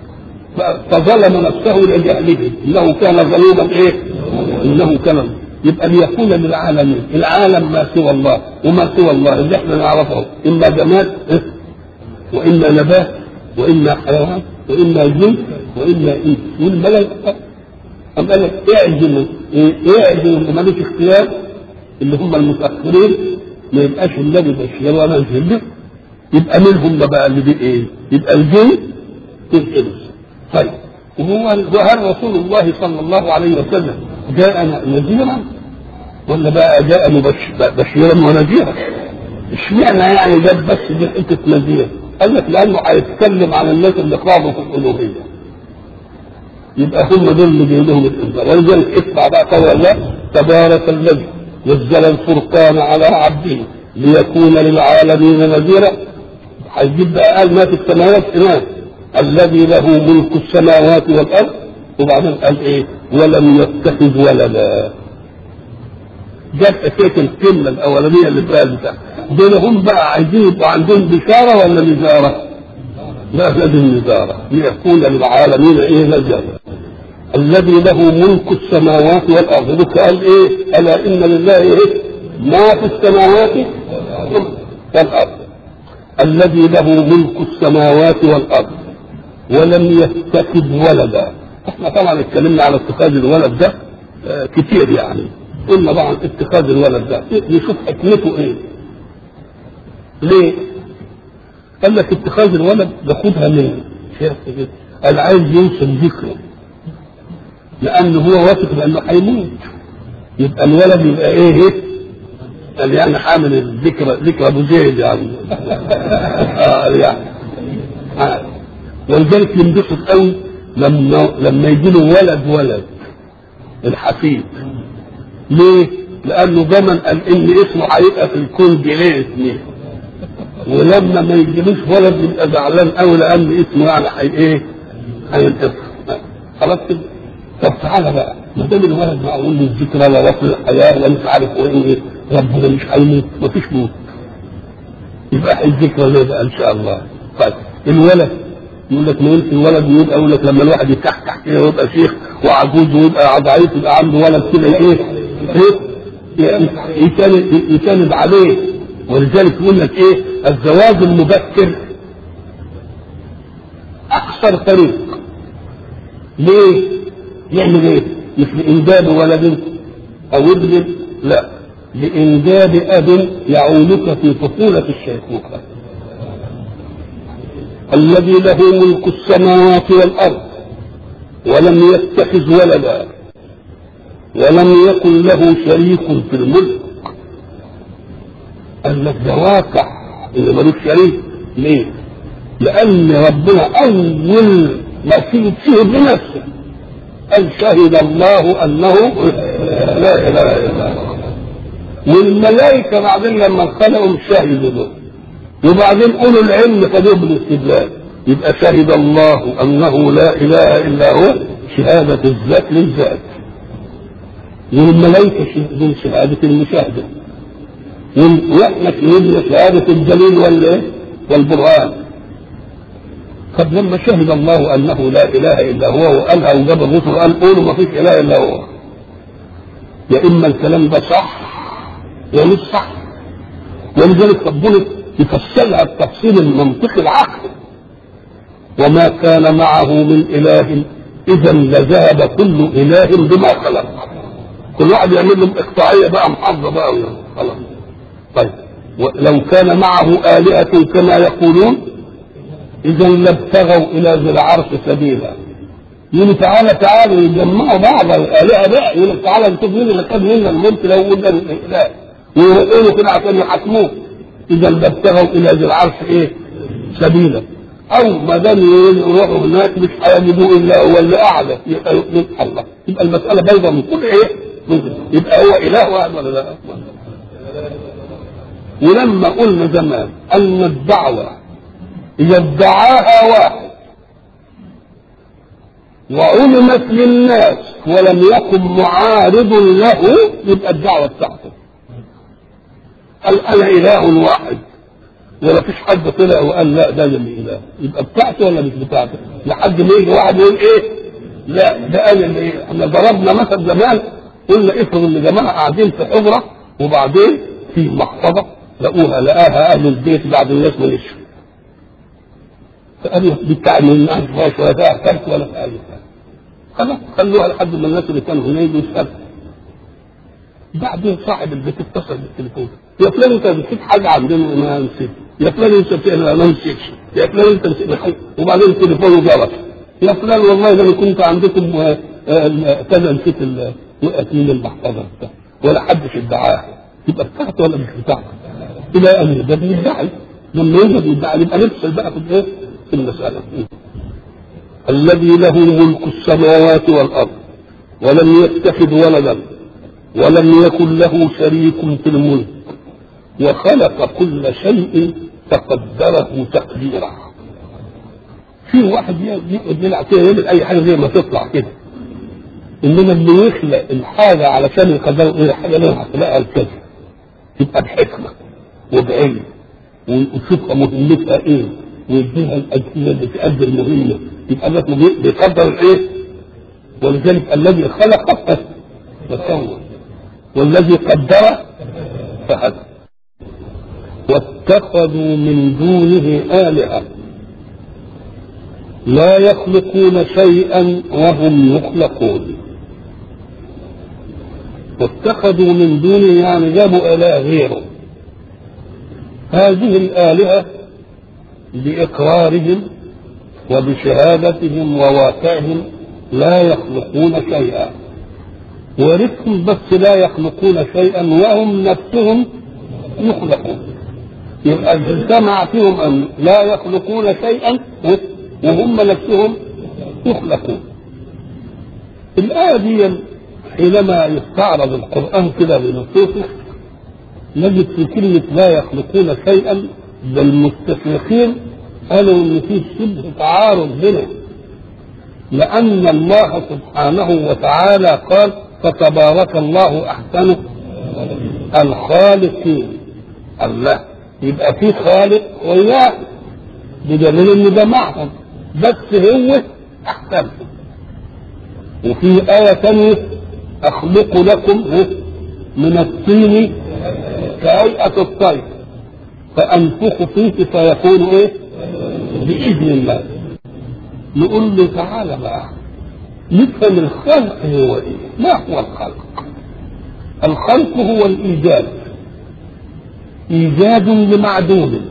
[SPEAKER 1] فظلم نفسه لجهله إنه كان ظلوما إنه كان. يبقى ليكون للعالمين العالم ما سوى الله، وما سوى الله اللي احنا نعرفه إما جماد وإما نبات وإما حيوان وإما جن وإما إنس. والملائكة أم قال لك اعزموا اللي مالوش اختيار اللي هم المتأخرين ما يبقاش النبي بشير ولا نزل، يبقى منهم بقى اللي دي يبقى الجن والإنس. طيب وهل رسول الله صلى الله عليه وسلم جاءنا نذيرا ولا بقى جاء بشيرا ونذيرا؟ اشمعنى يعني جاب بس دي حته نذير؟ قال لك لانه هيتكلم عن الناس اللي خاضوا في الالوهيه، يبقى هم دول اللي جاي لهم الانذار. ولذلك اسمع بقى قول الله تبارك الذي نزل الفرقان على عبده ليكون للعالمين نذيرا. هيجيب بقى قال ما في السماوات إله الذي له ملك السماوات والارض، وبعدين قال ولم يتخذ ولدا. جت حكايه الكلمه الاولانيه اللي فاتت دول هم بقى عايزين يبقوا عندهم بشاره ولا نذاره؟ لا لازم نذاره ليكون للعالمين نذيرا. الذي له ملك السماوات والارض، ذلك قال الا ان لله ما في السماوات والارض. الذي له ملك السماوات والارض ولم يتخذ ولدا. احنا طبعا اتكلمنا على اتخاذ الولد ده كتير، يعني قلنا طبعا اتخاذ الولد ده نشوف حكمته ليه؟ قال لك اتخاذ الولد باخدها من قال عايز يوصل ذكره لانه هو واثق بانه هيموت، يبقى الولد يبقى قال يعني حامل الذكرى ابو زيد يعني ولذلك ينبسط قوي لما يجي له ولد الحفيد. ليه؟ لانه ضمن قال ان اسمه هيبقى في الكون بليه اسمه، ولما ما يجيلوش ولد يبقى زعلان قوي لان اسمه يعني هينقص. خلاص كده. طب تعالى بقى ما دام الولد معقول للذكرى ولا وصل الحياه ولا مش عارف ربنا مش هيموت، مفيش موت، يبقى الذكرى زي بقى ان شاء الله. طيب الولد يقول لك ما يمكن الولد يقول لك لما الواحد يكحكح كده ويبقى شيخ وعجوز ويبقى ضعيف يبقى عنده ولد كده يساند عليه. ولذلك يقول لك الزواج المبكر اكثر طريق. ليه؟ يعمل مش لانجاب ولد او ابن، لا، لانجاب اب يعولك في طفوله الشيخوخه. الذي له ملك السماوات والارض ولم يتخذ ولدا ولم يكن له شريك في الملك. قال لك ده واقع اللي ملوش شريك. ليه؟ لان ربنا اول ما فيه بنفسه قال شهد الله انه لا اله الا هو، والملائكه بعدين لما خلقوا شهدوا له، وبعدين اولو العلم خدوه بالاستدلال. يبقى شهد الله انه لا اله الا هو شهاده الذات للذات، والملائكه شهدوا شهاده المشاهده، واحنا شهدنا شهاده الدليل والبرهان. طب لما شهد الله انه لا اله الا هو وقالها وجاب الرسل قال قولوا ما فيش اله الا هو، يا اما الكلام ده صح يا مش صح. ولذلك ربنا يفسرها التفسير المنطقي العقلي. وما كان معه من اله اذا لذهب كل اله بما خلق. كل واحد يعمل لهم اقطاعيه بقى محافظه بقى خلاص. طيب لو كان معه آلهة كما يقولون إذا لابتغوا إلى ذي العرش سبيلا. يقول تعالى تعالوا يجمعوا بعض الآلهة بقى، يقول تعالى نشوف مين اللي خد منا الملك لو قلنا الإله، ويقولوا كده عشان يحاكموه. إذا لابتغوا إلى ذي العرش إيه؟ سبيلا. أو ما دام يروحوا هناك مش هيجدوا إلا هو اللي أعلى، يبقى يؤمن الله، يبقى المسألة بيضة من كل إيه؟ يبقى هو إله واحد ولا لا؟ ولما قلنا زمان أن الدعوة إذا ادعاها واحد وعلمت للناس ولم يكن معارض له يبقى الدعوة بتاعته. قال أنا إله واحد ولا فيش حد طلع وقال لا ده اللي إله، يبقى بتاعته ولا مش بتاعته؟ لحد ما يجي واحد يقول إيه؟ لا ده قال اللي إيه؟ احنا ضربنا مثل زمان قلنا افرض ان جماعة قاعدين في حجرة وبعدين في محفظة لقاها أهل البيت بعد الناس ما يشوا. فقالوا دي بتاع من الناس ولا فيها كرت ولا فيها أي حاجة. خلاص خلوها لحد ما الناس اللي كانوا هنا يجوا يسألوا. بعدين صاحب البيت اتصل بالتليفون، يا فلان انت نسيت حاجة عندنا ما نسيت، يا فلان انت بتقلق ما نسيتش، يا فلان انت نسيت حاجة، وبعدين التليفون جرس، يا فلان والله ده انا كنت عندكم كذا نسيت وقت من المحفظة ولا حدش ادعاها، يبقى بتاعته ولا مش بتاعته؟ إلى أن يبدأ يدعي، لما يوجد يدعي يبقى نفصل بقى في المسألة. الذي له ملك السماوات والأرض ولم يتخذ ولدا ولم يكن له شريك في الملك وخلق كل شيء فقدره تقديرا. في واحد يقعد يلعب كده يعمل أي حاجة زي ما تطلع كده، إنما اللي يخلق الحاجة علشان يقدروا إيه الحاجة اللي هتلاقيها الكذب تبقى بحكمة وبعلم وتبقى مهمتها إيه ويديها الأجهزة اللي تؤدي المهمة، يبقى ده بيقدر الإيه. ولذلك الذي خلق فسوى والذي قدر فهدى. واتخذوا من دونه آلهة لا يخلقون شيئا وهم يخلقون. واتخذوا من دونه يعني جابوا إله غيره. هذه الآلهة بإقرارهم وبشهادتهم وواقعهم لا يخلقون شيئا، ورثهم بس لا يخلقون شيئا وهم نفسهم يخلقون. يبقى اجتمع فيهم أن لا يخلقون شيئا وهم نفسهم يخلقون. الآية دي حينما يستعرض القرآن كده بنصوصه نجد في كلمة لا يخلقون شيئا بالمستشرقين قالوا ان فيه شبه تعارض هنا، لأن الله سبحانه وتعالى قال فتبارك الله أحسن الخالقين. الله يبقى فيه خالق وإله بدليل ان ده معهم بس هو أحسن. وفي آية ثانية أخلق لكم من الطين كهيئة الطير فأنفخ فيه فيكون إيه بإذن الله. نقول له تعالى بقى نفهم الخلق هو إيه. ما هو الخلق؟ الخلق هو الإيجاد، إيجاد لمعدوم.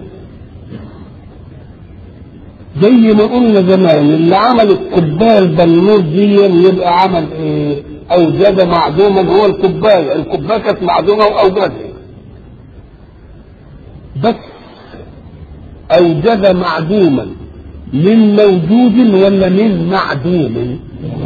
[SPEAKER 1] زي ما قلنا زمان اللي عمل الكوبايه البنور دي يبقى عمل ايه؟ اوجد معدوما. هو الكوبايه كانت معدومه واوجدها، بس اوجد معدوما من موجود ولا من معدوم؟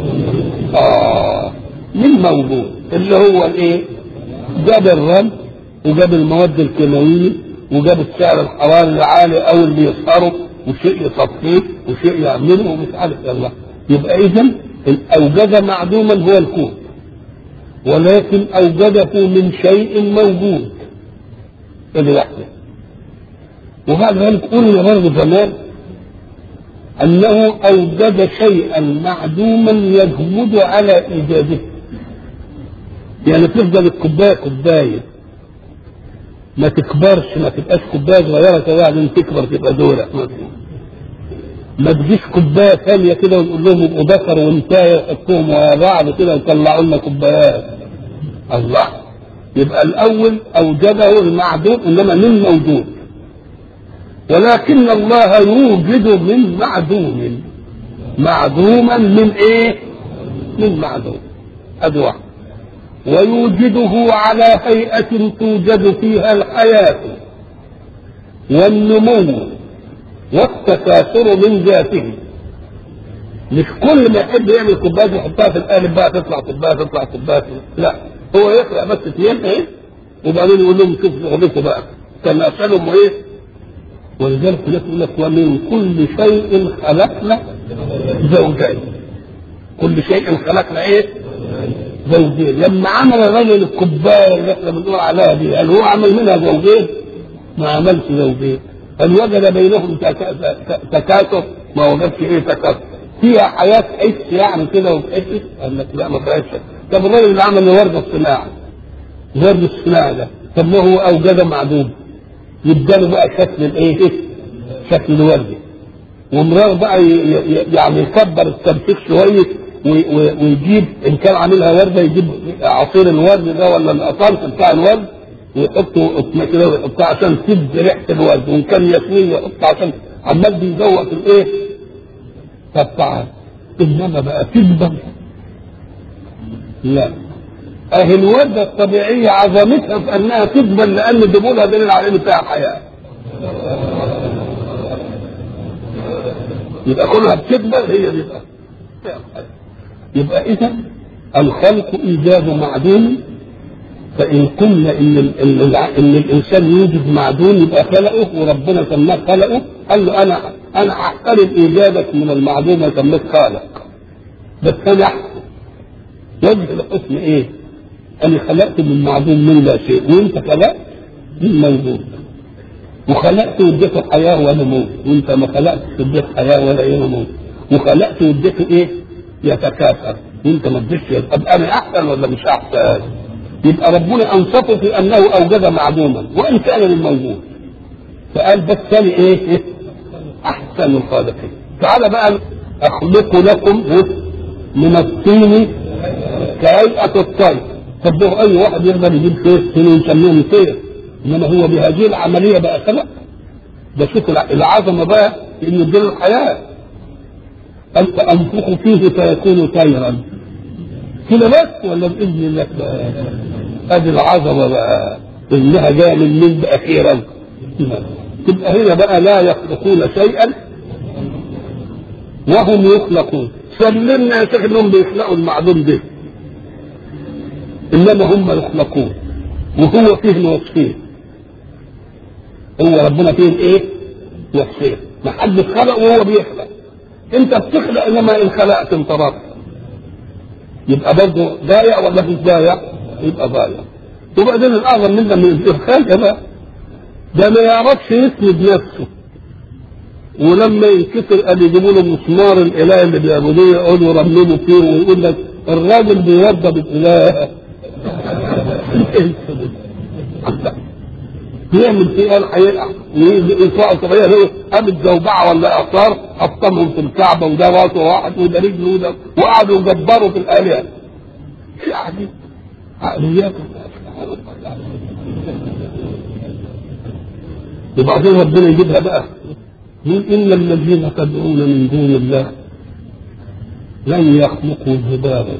[SPEAKER 1] من موجود اللي هو الايه؟ جاب الرمل وجاب المواد الكيماويه وجاب السعر الحراري العالي او اللي يسهره وشيء يصفيه وشيء يعمله ومش عارف الله. يبقى اذا اوجد معدوما هو الكون، ولكن اوجده من شيء موجود لوحده. وبعد ذلك قلنا برضه زمان انه اوجد شيئا معدوما يجمد على ايجاده. يعني تفضل الكوبايه كوبايه ما تكبرش، ما تبقاش كوبايه صغيره كده بعدين تكبر تبقى دورة. ما تجيش كوبايه ثانيه كده ونقول لهم يبقوا ذكر وانثى يحطوهم ورا بعض كده ويطلعوا لنا كوبايات. الله. يبقى الاول اوجده المعدوم انما من موجود. ولكن الله يوجد من معدوم، معدوما من ايه؟ من معدوم. ادي واحد. ويوجده على هيئة توجد فيها الحياة والنمو والتكاثر من ذاته. مش كل ما يحب يعمل كوبايه يحطها في القالب بقى تطلع كوبايه تطلع كوبايه، لا، هو يقرا بس اثنين ايه وبعدين يقول لهم شوفوا شغلكم بقى تناسلهم وايه. ولذلك يقول لك ومن كل شيء خلقنا زوجين. كل شيء خلقنا ايه؟ زوجين. لما عمل الرجل الكوبايه اللي احنا بنقول عليها دي هل هو عمل منها زوجين؟ ما عملش زوجين. هل وجد بينهم تكاثر؟ ما وجدش ايه تكاثر. فيها حياه حس يعني كده وتحس؟ قال لك لا ما فيهاش. طب الراجل اللي عمل الورد الصناعي، الورد الصناعي ده طب ما هو اوجد معدوم، يداله بقى شكل الايه؟ شكل الورد. ومرار بقى يعني يكبر التمسيك شويه ويجيب ان كان عاملها ورده يجيب عصير الورد ده ولا القطانس بتاع الورد ويحطه كده ويحطه عشان تدي ريحه الورد، وان كان ياسمين يحطه عشان عمال بيزوق في الايه؟ طبعا. انما بقى تكبر لا. اهي الورده الطبيعيه عظمتها في انها تكبر لان دمولها دليل على ان فيها حياه. يبقى كلها بتكبر هي دي بقى. يبقى اذا الخلق ايجاد معدوم. فان قلنا ان الانسان يوجد معدوم يبقى خلقه وربنا سماه خلقه. قال له انا احترم ايجادك من المعدوم وسميك خالق، بس انا احسن وجه الحسن ايه؟ انا خلقت من معدوم من لا شيء وانت خلقت من موجود، وخلقت واديته حياه ونمو وانت ما خلقتش اديته حياه ولا ايه نمو، وخلقت واديته ايه؟ يتكاثر وانت ما اديتش. ابقى انا احسن ولا مش احسن؟ يبقى ربنا انصفه في انه اوجد معدوما وان كان من موجود. فقال بس ثاني ايه؟ احسن الخالقين. تعالى بقى اخلق لكم من الطين كهيئة الطير. طب ده اي واحد يقدر يجيب طين ويسميهم طير، انما هو بهذه العمليه بقى خلق. ده شوف العظمه بقى في انه يدير الحياه. انت انفخ فيه فيكون طيرا كده بس ولا باذن الله بقى؟ ادي العظمه بقى انها جايه من مين اخيرا. تبقى هنا بقى لا يخلقون شيئا وهم يخلقون. سلمنا يا شيخ انهم بيخلقوا المعدوم ده، انما هم يخلقون وهو فيه وصفين. هو ربنا فيه ايه؟ وصفين. ما حد خلق وهو بيخلق. انت بتخلق انما ان خلقت انت رب. يبقى برضه ضايع ولا مش ضايع؟ يبقى ضايع. وبعدين الاعظم منا من الخلق بقى ده ما يعرفش يسند نفسه، ولما ينكسر قال يجيبوا له مسمار الاله اللي بيعبدوه يقعدوا يرمموا فيه ويقول لك الراجل بيوضب الاله يعمل فيه قال حقيقة يطلعوا طبيعية هو قامت زوبعة ولا اعصار حطمهم في الكعبة وده راسه واحد وده رجله وده وقعدوا يجبروا في الآلهة. شيء عجيب. عقليات. وبعدين ربنا يجيبها بقى يقول إن الذين تدعون من دون الله لن يخلقوا ذبابا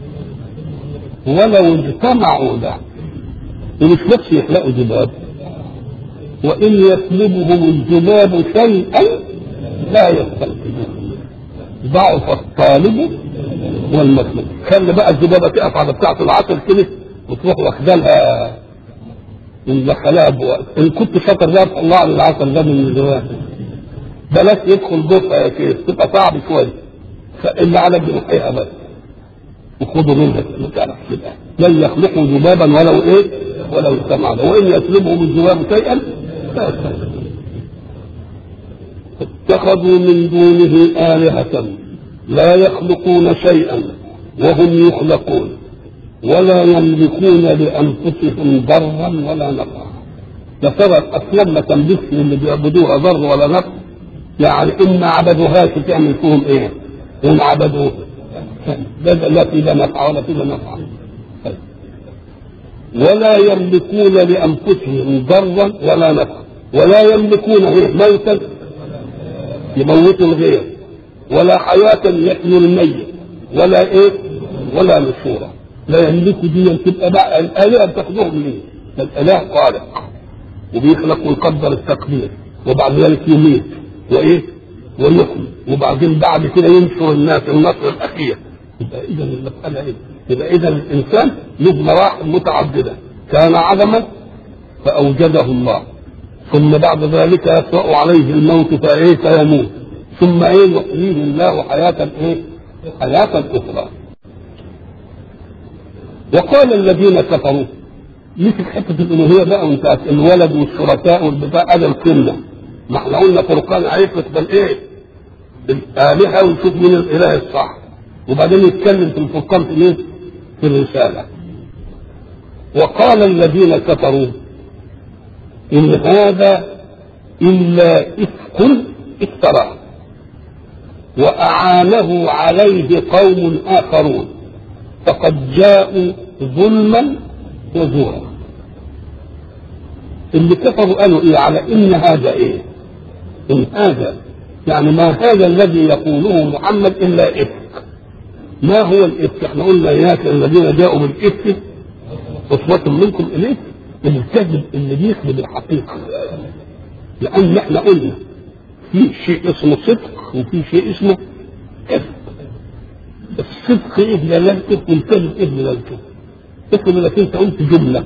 [SPEAKER 1] ولو اجتمعوا له. ومش بس يخلقوا ذباب، وإن يسلبهم الذباب شيئا لا يستنقذوه ضعف الطالب والمطلوب. خلي بقى الذبابة تقف على بتاعة العصر كده وتروح واخدالها ومدخلها بوقت. إن كنت شاطر ده طلع لي العصر ده من زمان. بلاش يدخل دفعة يا شيخ تبقى صعب شوية. فاللي على جناحيها بس وخذوا منها ما تعرفش كده. لن يخلقوا ذبابا ولو ايه؟ ولو اجتمعوا له. وإن يسلبهم الذباب شيئا لا يستنقذوه. اتخذوا من دونه آلهة لا يخلقون شيئا وهم يخلقون ولا يملكون لأنفسهم ضرا ولا نفعا. يا ترى الأصنام ما تملكش اللي بيعبدوها ضر ولا نفع؟ يعني إن عبدوهاش تعمل فيهم إيه؟ إن عبدوه لا في لا نفع ولا في لا نفع. ولا يملكون لأنفسهم ضرا ولا نفع. ولا يملكون موتا يموت الغير، ولا حياة يحيي الميت، ولا ولا نشورا. لا يملكوا دي تبقى بقى الآلهة بتاخدهم ليه؟ الإله خالق وبيخلق ويقدر التقدير، وبعد ذلك يميت ويحيي، وبعدين بعد كده ينشر الناس النصر الأخير. يبقى إذا المسألة يبقى إذا الإنسان له مراحل متعددة. كان عدما فأوجده الله، ثم بعد ذلك يطرأ عليه الموت فيموت، ثم يحييه الله حياة حياة أخرى. وقال الذين كفروا مثل حتة الألوهية بقى وانتهت الولد والشركاء والبتاع هذا الكلمة. ما احنا قلنا فرقان عرفت الآلهة ونشوف مين الإله الصح، وبعدين يتكلم في الفرقان في الرسالة. وقال الذين كفروا إن هذا إلا إفك افتراه وأعانه عليه قوم آخرون فقد جاءوا ظلما وزورا. اللي كفروا قالوا على إن هذا إن هذا يعني ما هذا الذي يقوله محمد إلا إفك. ما هو الإفك؟ احنا قلنا إياك الذين جاءوا بالإفك أصوات منكم إليه، الكذب اللي بيكذب الحقيقة. لأن احنا قلنا في شيء اسمه صدق وفي شيء اسمه كذب. الصدق دلالته والكذب دلالته. افرض انك انت قلت جملة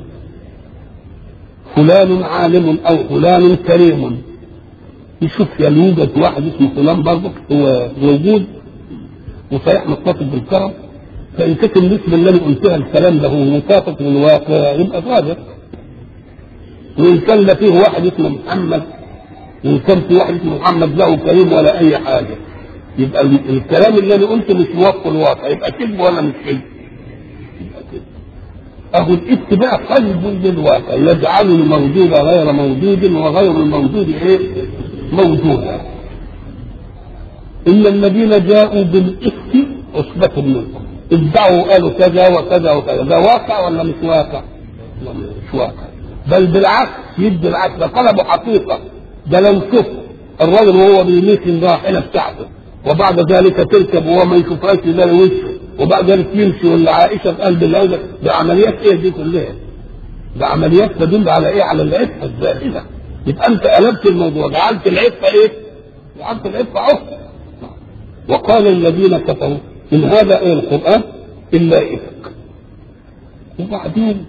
[SPEAKER 1] فلان عالم او فلان كريم، يشوف يوجد واحد اسمه فلان برضه هو موجود وصحيح متصف بالكرم، فإن كانت النسبة اللي أنا قلتها الكلام ده هو مكافئ للواقع يبقى صادق. وإن كان لا فيه واحد اسمه محمد وإن كان في واحد اسمه محمد له كريم ولا أي حاجة، يبقى الكلام اللي أنا قلته مش موافق الواقع، يبقى كذب ولا مش كذب؟ يبقى كذب. أهو الاتباع قلب للواقع يجعل الموجود غير موجود وغير الموجود موجودا. إن الذين جاءوا بالإفك عصبة منكم ادعوا قالوا كذا وكذا وكذا، ده واقع ولا مش واقع؟ مش واقع، بل بالعكس يدي العكس، ده طلبوا حقيقة. ده لو شوف الرجل وهو بيميت الراحلة بتاعته وبعد ذلك تركب وهو ما يشوفهاش ده وشه وبعد ذلك يمشي ولا عائشة في قلب الأوضة، ده عمليات دي كلها؟ ده عمليات تدل على على العفة الزائدة. يبقى أنت قلبت الموضوع، جعلت العفة جعلت العفة عفة. وقال الذين كفروا إن هذا القرآن إلا إفك. وبعدين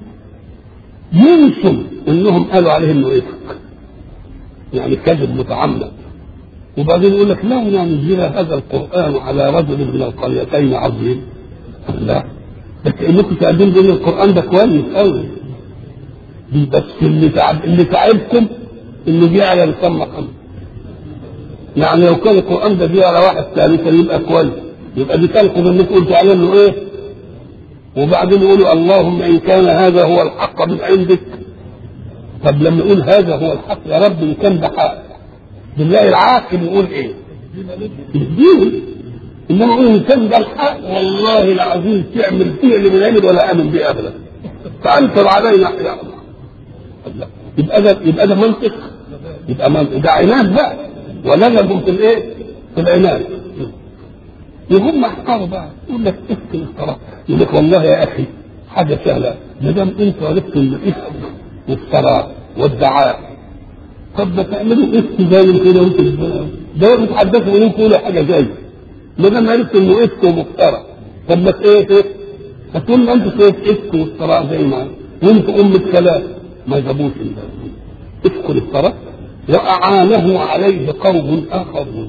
[SPEAKER 1] ينسوا إنهم قالوا عليه إنه إفك، يعني كذب متعمد. وبعدين يقول لك لولا نزل هذا القرآن على رجل من القريتين عظيم. لا، بس إنكم تعلمون بأن القرآن ده كويس قوي، بس اللي تعبكم إنه جه على لسان محمد. يعني لو كان القرآن ده جه على واحد ثاني كان يبقى كويس، يبقى دي تلقوا انكم قلتوا عليه انه وبعدين يقولوا اللهم ان كان هذا هو الحق من عندك. طب لما يقول هذا هو الحق يا رب ان كان ده حق بالله العاقل يقول يديني. انما يقول ان كان ده الحق والله العظيم تعمل فيه اللي بنعمل ولا امن به ابدا، فانكر علينا يا الله. يبقى ده منطق، يبقى منطق ده عناد بقى، ولغبوا في العناد. يهم احقروا بقى يقول لك افك الافتراء، يقول لك والله يا اخي حاجه سهله ما دام انت عرفت الافك والافتراء والدعاء، طب ما تعملوا افك زي كده وانت ده بتحدثوا وليه تقولوا حاجه زي ما دام عرفت انه افك ومفترى. طب ما هتقول له انت افك وافتراء زي ما وانت الكلام ما جابوش افك الافتراء واعانه عليه قوم اخرون.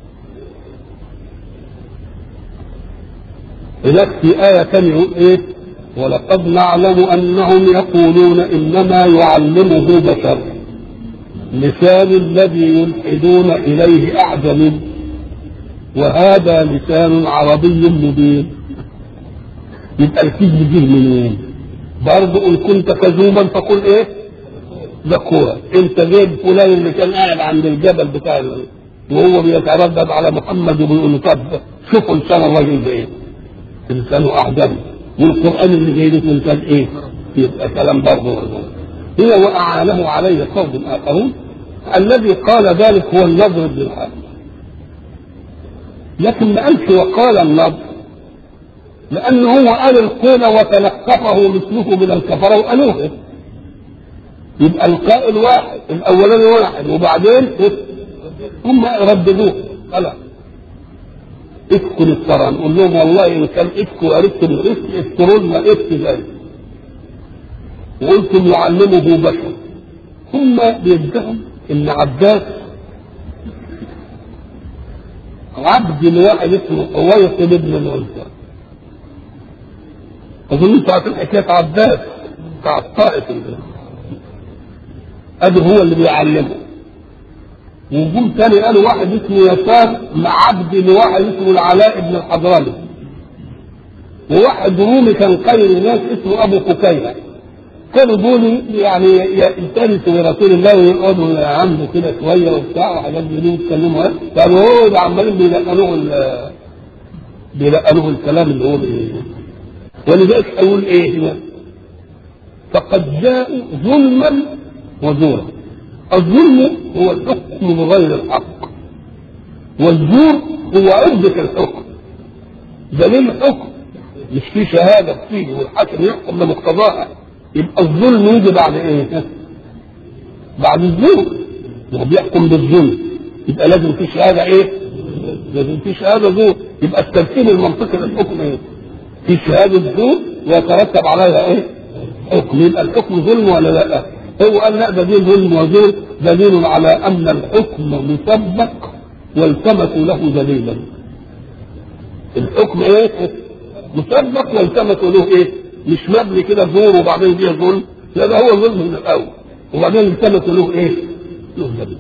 [SPEAKER 1] هناك في آية ثانية يقول ولقد نعلم أنهم يقولون إنما يعلمه بشر لسان الذي يلحدون إليه أعجم وهذا لسان عربي مبين. يبقى الكذب جه منين؟ برضه إن كنت كذوبا فقل ذكورا. أنت جايب فلان اللي كان قاعد عند الجبل بتاع وهو بيتردد على محمد وبيقول طب شوفوا لسان الراجل ده لسانه أعجمي، والقرآن اللي جاي له لسان يبقى كلام برضه. هي وأعانه عليه قوم آخرون الذي قال ذلك هو النضر بن الحارث، لكن ما قالش وقال النضر، لأنه هو قال القول وتلقفه مثله من الكفرة وقالوه، يبقى القائل واحد، الأولاني واحد، وبعدين هم رددوه. خلاص اسكوا للترى، نقول لهم والله إن كان اسكوا قربتم الاسك اذكروا لنا اسك ذلك وقلتم يعلمه بشر. هم بيدعوا إن عباس عبد لواحد اسمه أويس بن العنزة. أظن أنتوا عارفين حكاية عباس بتاع الطائف، أدي هو اللي بيعلمه. وجم تاني قالوا واحد اسمه يسار مع عبد لواحد اسمه العلاء بن الحضرمي، وواحد رومي كان قيل ناس اسمه أبو فكيهة. كانوا دول يعني يلتمسوا لرسول الله ويقعدوا عنده كده شويه وبتاع وحاجات دي يتكلموا، قالوا هو ده عمالين بيلقنوه الكلام اللي هو ولذلك اقول ايه هنا؟ فقد جاءوا ظلما وزورا. الظلم هو الحكم بغير الحق، والزور هو عرضة الحكم. دليل الحكم مش في شهاده فيه والحاكم يحكم بمقتضاها، يبقى الظلم يجي بعد ايه؟ بعد الظلم. هو بيحكم بالظلم يبقى لازم في شهاده ايه؟ لازم في شهاده زور. يبقى الترتيب المنطقي للحكم ايه؟ في شهاده زور ويترتب عليها ايه؟ حكم. يبقى الحكم ظلم ولا لا؟ هو قال لا، ده دين ظلم وزور، دليل على ان الحكم مسبق والتمسوا له دليلا. الحكم ايه؟ مسبق والتمسوا له ايه؟ مش مبني كده زور وبعدين جه ظلم، لا ده هو ظلم من الاول وبعدين التمسوا له ايه؟ له دليل.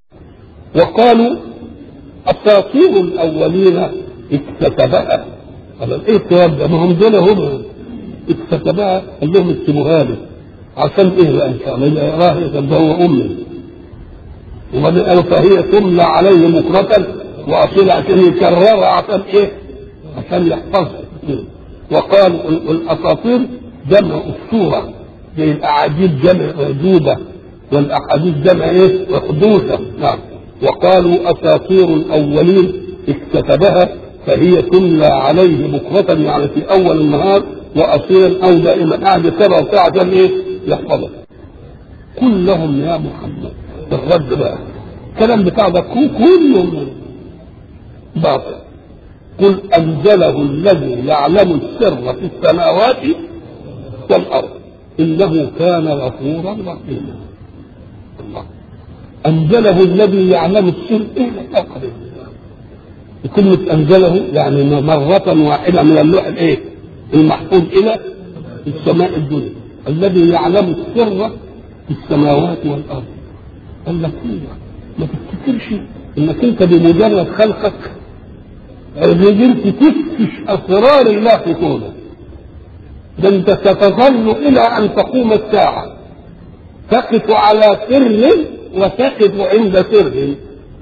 [SPEAKER 1] وقالوا اساطير الاولين اكتسبها. قال ايه الكلام ده؟ ما هم دول هم اكتسبها، قال لهم اكتبوها له عشان ايه بقى ان شاء الله يقراها يبقى هو امي. وبعدين قالوا فهي تملى عليه بكرة واصيلا عشان يكررها عشان ايه؟ عشان يحفظها. وقالوا الاساطير جمع اسطوره، زي الاعاجيب جمع اعجوبه والاحاديث جمع ايه؟ حدوثه. نعم. وقالوا اساطير الاولين اكتسبها فهي تملى عليه بكرة يعني في اول النهار واصيلا او دائما قاعد يكرر ساعه عشان ايه؟ يحفظها. قل لهم يا محمد الرد بقى الكلام بتاع ده كله باطل. قل أنزله الذي يعلم السر في السماوات والأرض إنه كان غفورا رحيما. الله أنزله الذي يعلم السر إيه الأقرب. كلمة أنزله يعني مرة واحدة من اللوح الإيه؟ المحفوظ إلى السماء الدنيا. الذي يعلم السر في السماوات والأرض. قال لك ما تفتكرش إنك أنت بمجرد خلقك قدرت تفتش اسرار الله في كونه. ده انت ستظل الى ان تقوم الساعه تقف على سر وتقف عند سر،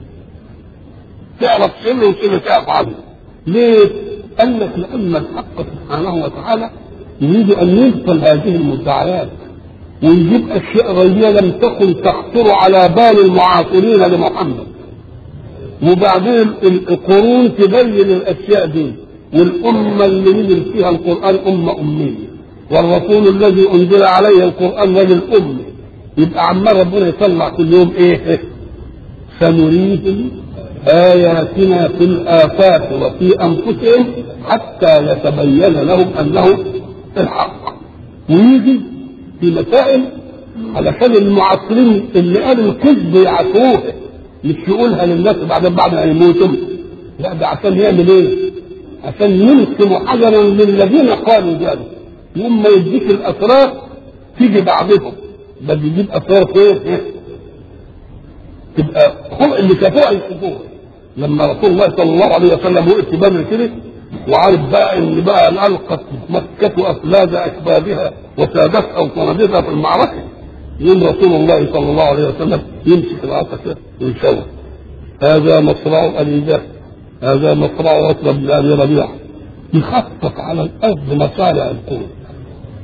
[SPEAKER 1] تعرف سر وسر تعرف عنه. ليه؟ قال لك لان الحق سبحانه وتعالى يريد ان يبطل هذه المدعيات ويجيب اشياء غيبيه لم تكن تخطر على بال المعاصرين لمحمد، وبعدين القرون تبين الاشياء دي. والامه اللي نزل فيها القران امه اميه، والرسول الذي انزل عليه القران رجل امي. يبقى عمال ربنا يطلع كل يوم ايه؟ سنريهم اياتنا في الافاق وفي انفسهم حتى يتبين لهم انه الحق. ويجي في مسائل علشان المعاصرين اللي قالوا الكذب يعفوه، مش يقولها للناس بعد ما يموتوا، لا ده عشان يعمل ايه؟ عشان يلقم حجرا للذين قالوا ذلك. يوم ما يديك الاسرار تيجي بعضهم، بس يجيب اسرار ايه؟ تبقى هو اللي كفوها يشوفوها. لما رسول الله صلى الله عليه وسلم وقف في بدر كده وعارف بقى ان بقى القت مكه افلاذ اكبادها وسادتها وصناديدها في المعركه، يوم رسول الله صلى الله عليه وسلم يمسك العصا كده ويشاور: هذا مصرع ابي جهل، هذا مصرع عتبه بن ابي ربيعه. يخطط على الارض مصارع الكون.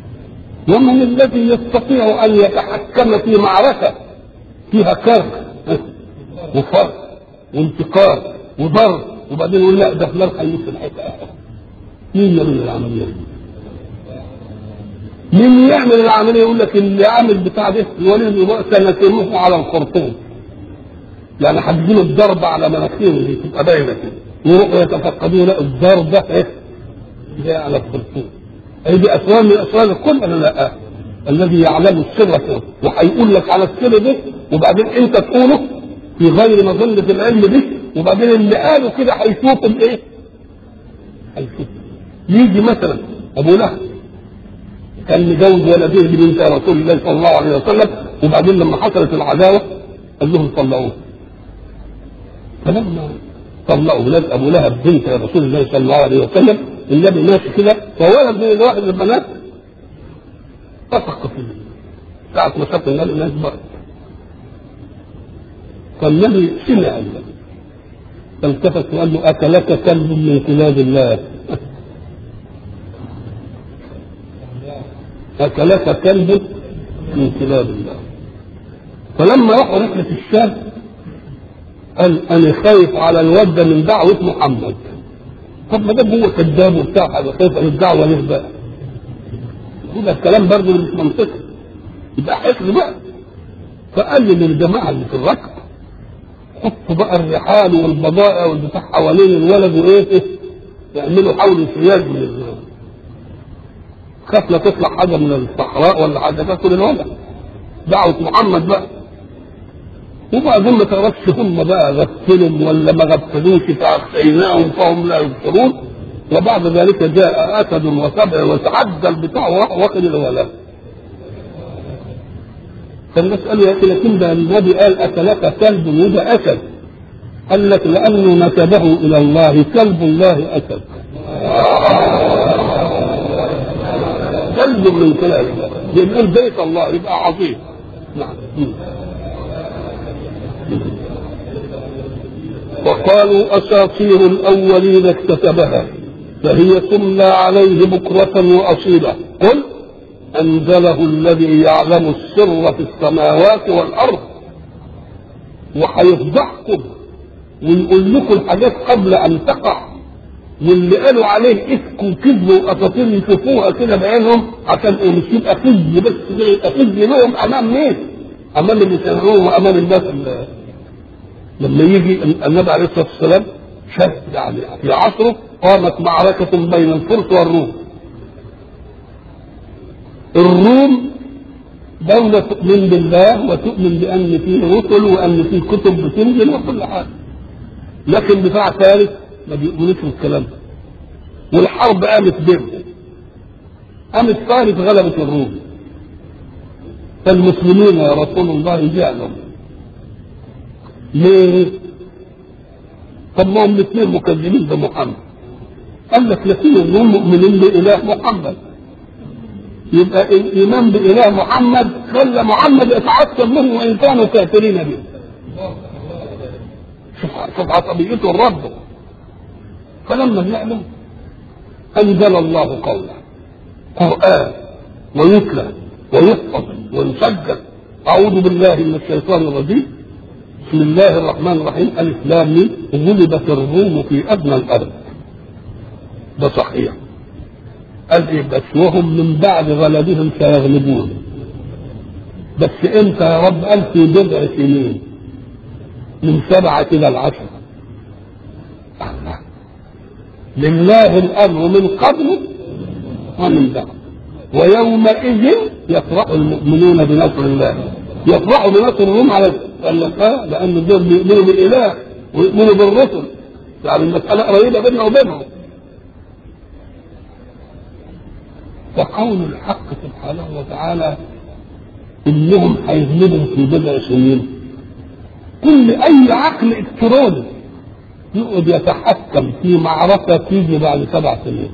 [SPEAKER 1] ومن الذي يستطيع ان يتحكم في معركه فيها كرب وفرق وانتقام وضرب، وبعدين يقول لا ده فلان هيموت الحكايه. مين يعمل العمليه دي؟ مين يعمل العمليه؟ يقول لك اللي عامل بتاع ده الولي سنتمه على الخرطوم، يعني هتجيله الضربه على مناخيره دي تبقى باينه كده، يروحوا يتفقدوا لا الضربه ايه جايه على الخرطوم. هي دي اسرار من اسرار الكل ولا لا؟ الذي يعلم السر فيه وهيقول لك على السر ده، وبعدين انت تقوله في غير مظنه العلم دي، وبعدين اللي قاله كده هيشوف الايه؟ هيشوف. يجي مثلا ابو لهب كان مجوز ولديه لبنت رسول الله صلى الله عليه وسلم، وبعدين لما حصلت العداوه قال لهم طلقوه. فلما طلقوا ولاد ابو لهب بنت رسول الله صلى الله عليه وسلم، النبي ماشي كده فولد من الواحد من البنات طفق فيه ساعة ما شاف الناس بقى. فالنبي سمع فالتفت وقال له أكلك كلب من كلاب الله أكلك كلب من كلاب الله. فلما راحوا رحلة الشام قال أنا خايف على الودة من دعوة محمد. طب ما ده هو كذاب وبتاع خايف على الدعوة ليه بقى؟ يقول الكلام برضه مش منطقي، يبقى حفظ بقى. فقال لي للجماعة اللي في الركب حطوا بقى الرحال والبضائع والبتاع حوالين الولد وايه يعملوا حول سياج من الزمان، خاف لا تطلع حاجه من الصحراء ولا حاجه تاكل الولد. دعوه محمد بقى. وبعدين ما تعرفش هم بقى غفلهم ولا ما غفلوش فاغشيناهم فهم لا يبصرون. وبعد ذلك جاء اسد وسبع وتعدى البتاع وراح واخد الولد. فالناس قالوا يا اخي لكن ده النبي قال اكلك كلب وده اسد. قال لك لانه نسبه الى الله، كلب الله اسد. كلب من كلاب الله يقول بيت الله يبقى عظيم. نعم. وقالوا اساطير الاولين اكتتبها فهي تملى عليه بكرة واصيلا. قل أنزله الذي يعلم السر في السماوات والأرض. وهيفضحكم ويقول لكم الحاجات قبل أن تقع، واللي قالوا عليه إفك وكذب وأساطير يشوفوها كده بعينهم عشان مش يبقى كذب بس، يبقى كذب لهم أمام مين؟ أمام اللي سمعوه وأمام الناس. لما يجي النبي عليه الصلاة والسلام شاف يعني في عصره قامت معركة بين الفرس والروم. الروم دولة تؤمن بالله وتؤمن بأن فيه رسل وأن فيه كتب بتنزل وكل حاجة، لكن بتاع ثالث ما بيقولوش الكلام ده. والحرب قامت بينهم، قامت ثالث غلبت الروم. فالمسلمين يا رسول الله جاءهم ليه؟ طب ما هم الاثنين مكذبين بمحمد. قال لك لكن الروم مؤمنين بإله محمد، يبقى الايمان باله محمد خلى محمد يتعصب منه وان كانوا كافرين به. شوف عصبيته الرب. فلما يعلم انزل الله قوله قران ويتلى ويحفظ ويسجل. اعوذ بالله من الشيطان الرجيم. بسم الله الرحمن الرحيم. الف لام ميم. غلبت الروم في ادنى الارض. ده صحيح. قال ايه بس وهم من بعد غلبهم سيغلبون. بس امتى يا رب؟ قال في بضع سنين من 7 إلى 10. لله الامر من قبل ومن بعد ويومئذ يفرح المؤمنون بنصر الله. يفرحوا بنصر الروم على لان دول بيؤمنوا بالاله ويؤمنوا بالرسل، يعني المساله قريبه بيننا وبينهم. وقول الحق سبحانه وتعالى انهم هيغلبوا في بضع سنين. كل اي عقل افتراضي يقعد يتحكم في معركه تيجي بعد 7 سنين.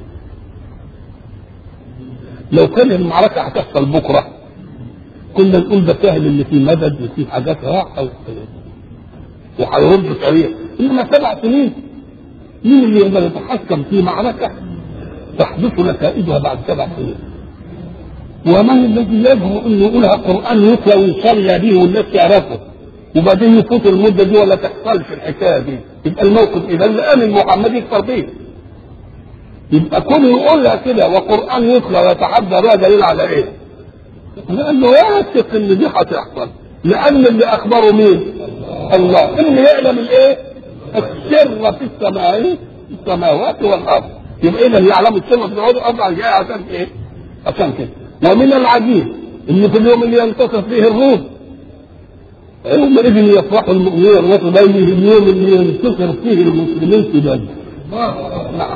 [SPEAKER 1] لو كان المعركه هتحصل بكره كنا نقول ده سهل اللي فيه مدد وفيه حاجات راحه وهيرد سريع. انما 7 سنين مين اللي يقدر يتحكم في معركه تحدث نتائجها بعد 7 سنين؟ ومن الذي يجب انه يقولها قران يتلى ويصلى به والناس تعرفه؟ وبعدين يفوت المده دي ولا تحصلش الحكايه دي، يبقى الموقف اذا اللي امن محمد يكفر بيه. يبقى كل يقولها كده وقران يطلع ويتحدى بقى دليل على ايه؟ لانه واثق ان دي هتحصل، لان اللي اخبره مين؟ الله، اللي يعلم الايه؟ السر في السماوات والارض. يبقى اذا يعلم السر في الارض جاي عشان ايه؟ عشان كده. ومن العجيب ان في اليوم اللي ينتصر فيه الروم يومئذ يفرح المؤمنون وتبين اليوم اللي ينتصر فيه المسلمين في بدر. نعم.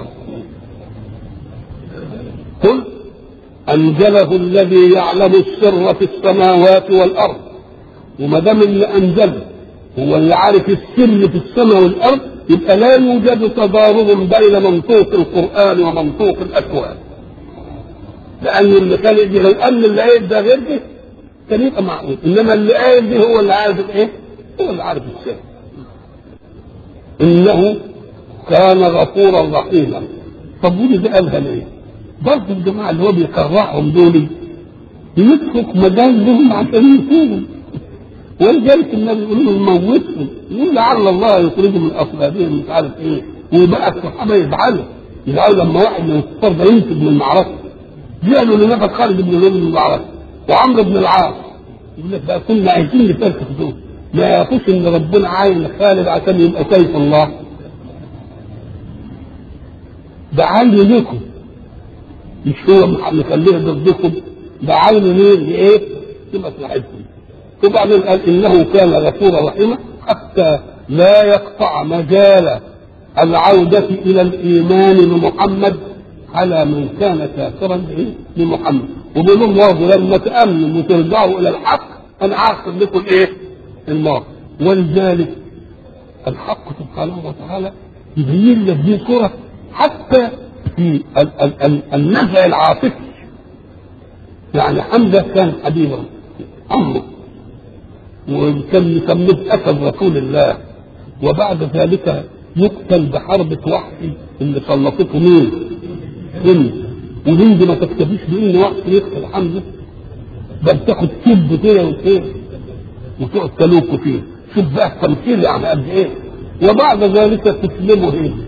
[SPEAKER 1] قل انزله الذي يعلم السر في السماوات والارض. وما دام اللي انزله هو اللي عارف السر في السماء والارض، يبقى لا يوجد تضارب بين منطوق القران ومنطوق الاكوان. لان اللي كان يجي لو ان اللي قايل ده غير ده كان يبقى معقول، انما اللي قايل ده هو اللي عارف الايه؟ هو اللي عارف السر. انه كان غفورا رحيما. طب ودي ده قالها ليه؟ برضه الجماعه اللي هو بيكرههم دول يترك مجال لهم عشان يفوقوا، ولذلك النبي يقول لهم موتهم، يقول لعل الله يخرجهم من اصلابهم مش عارف ايه، ويبقى الصحابه يزعلوا لما واحد من الكفار ده ينتج من المعركه. جاءوا لنفس خالد بن الوليد من المعركه وعمرو بن العاص، يقول لك بقى كنا عايزين نفرق دول، ما يعرفوش ان ربنا عاين خالد عشان يبقى سيف الله. ده عين لكم، مش هو مخليه ضدكم، ده عين لايه؟ لمصلحتكم. وبعدين قال انه كان غفورا رحيما حتى لا يقطع مجال العودة الى الايمان بمحمد على من كان كافرا بمحمد. وبيقول الله لما تامنوا وترجعوا الى الحق انا هغفر لكم ايه؟ الماضي. ولذلك الحق سبحانه وتعالى يبين لك دي صوره حتى في النزع العاطفي. يعني حمزه كان حبيبا عمه وكان يسميه اسد رسول الله، وبعد ذلك يقتل بحربة وحشي اللي سلطته مين؟ هند. وهند ما تكتفيش بان وحشي يقتل حمزه، بل تاخد كبه كده وتقعد تلوكه فيه. شوف بقى التمثيل يعني قد ايه. وبعد ذلك تسلمه هند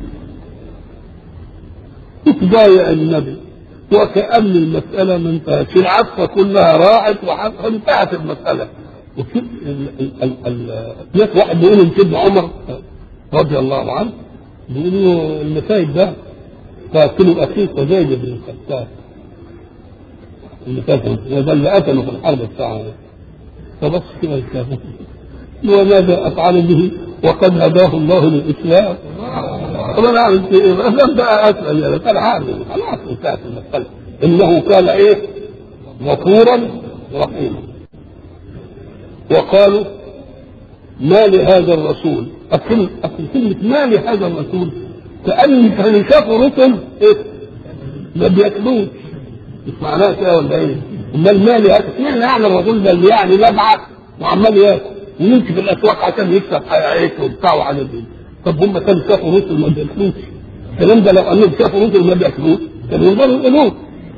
[SPEAKER 1] تضايق النبي وكأن المسألة ما انتهتش، العفة كلها راحت وانتهت المسألة. وفي ناس واحد بيقولوا سيدنا عمر رضي الله عنه بيقولوا اللي فايت ده قاتلوا اخيه زيد بن الخطاب اللي فاتوا وده اللي قتلوا في الحرب بتاعه. فبص كده الكافر وماذا افعل به وقد هداه الله للاسلام؟ طب انا اعمل ايه؟ لم بقى اسال يا كان عارف خلاص انتهت المساله. انه كان ايه؟ غفورا رحيما. وقالوا ما لهذا الرسول، أكل كلمة ما لهذا الرسول كأن كانوا شافوا رسل إيه؟ ما بياكلوش، مش معناها كده ولا إيه؟ أمال ما لهذا؟ إيه يعني الرسول ده اللي يعني يبعث وعمال ياكل ويمشي في الأسواق عشان يكسب حياته وبتاع وعلى دين. طب هم كانوا شافوا رسل ما بياكلوش، الكلام ده لو أنهم شافوا رسل ما بياكلوش كانوا يقدروا يقولوه.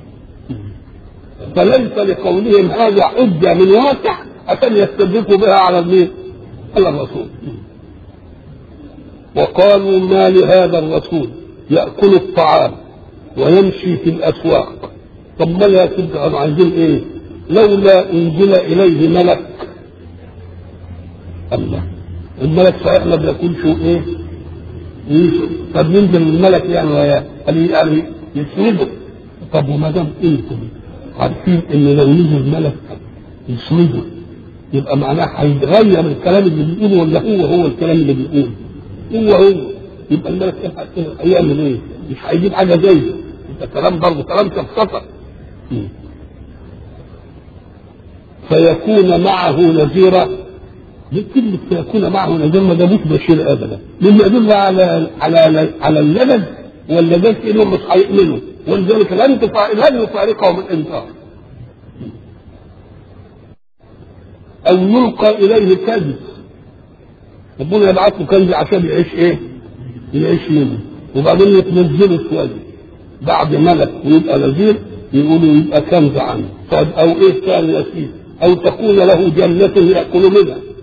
[SPEAKER 1] فليس لقولهم هذا حجة من واقع عشان يستدركوا بها على المين؟ على الرسول. وقالوا ما لهذا الرسول يأكل الطعام ويمشي في الأسواق. طب ما لا تبقى عايزين ايه؟ لولا انزل اليه ملك. الله، الملك صحيح ما بياكلش ايه؟ طب ينزل الملك يعني يسنده. طب وما دام انتم عارفين ان لو نزل ملك يسنده يبقى معناه هيتغير الكلام اللي بيقوله ولا هو الكلام اللي بيقوله؟ هو يبقى الملك هيعمل ايه؟ مش هيجيب حاجه زيه. انت كلام برضه كلام كالسطر. فيكون معه نذيرا. كلمة فيكون معه نذير ما جابوش بشير ابدا، لما يدل على اللبن واللبن انهم مش هيؤمنوا، ولذلك لن يفارقهم الانكار. او يلقى اليه كنز، ربنا يبعث له كنز عشان يعيش ايه؟ يعيش منه، وبعدين يتنزله شويه بعد ملك ويبقى نذير يقولوا يبقى كنز عنه. طب او ايه ثاني يسير؟ او تكون له جنة يأكل منها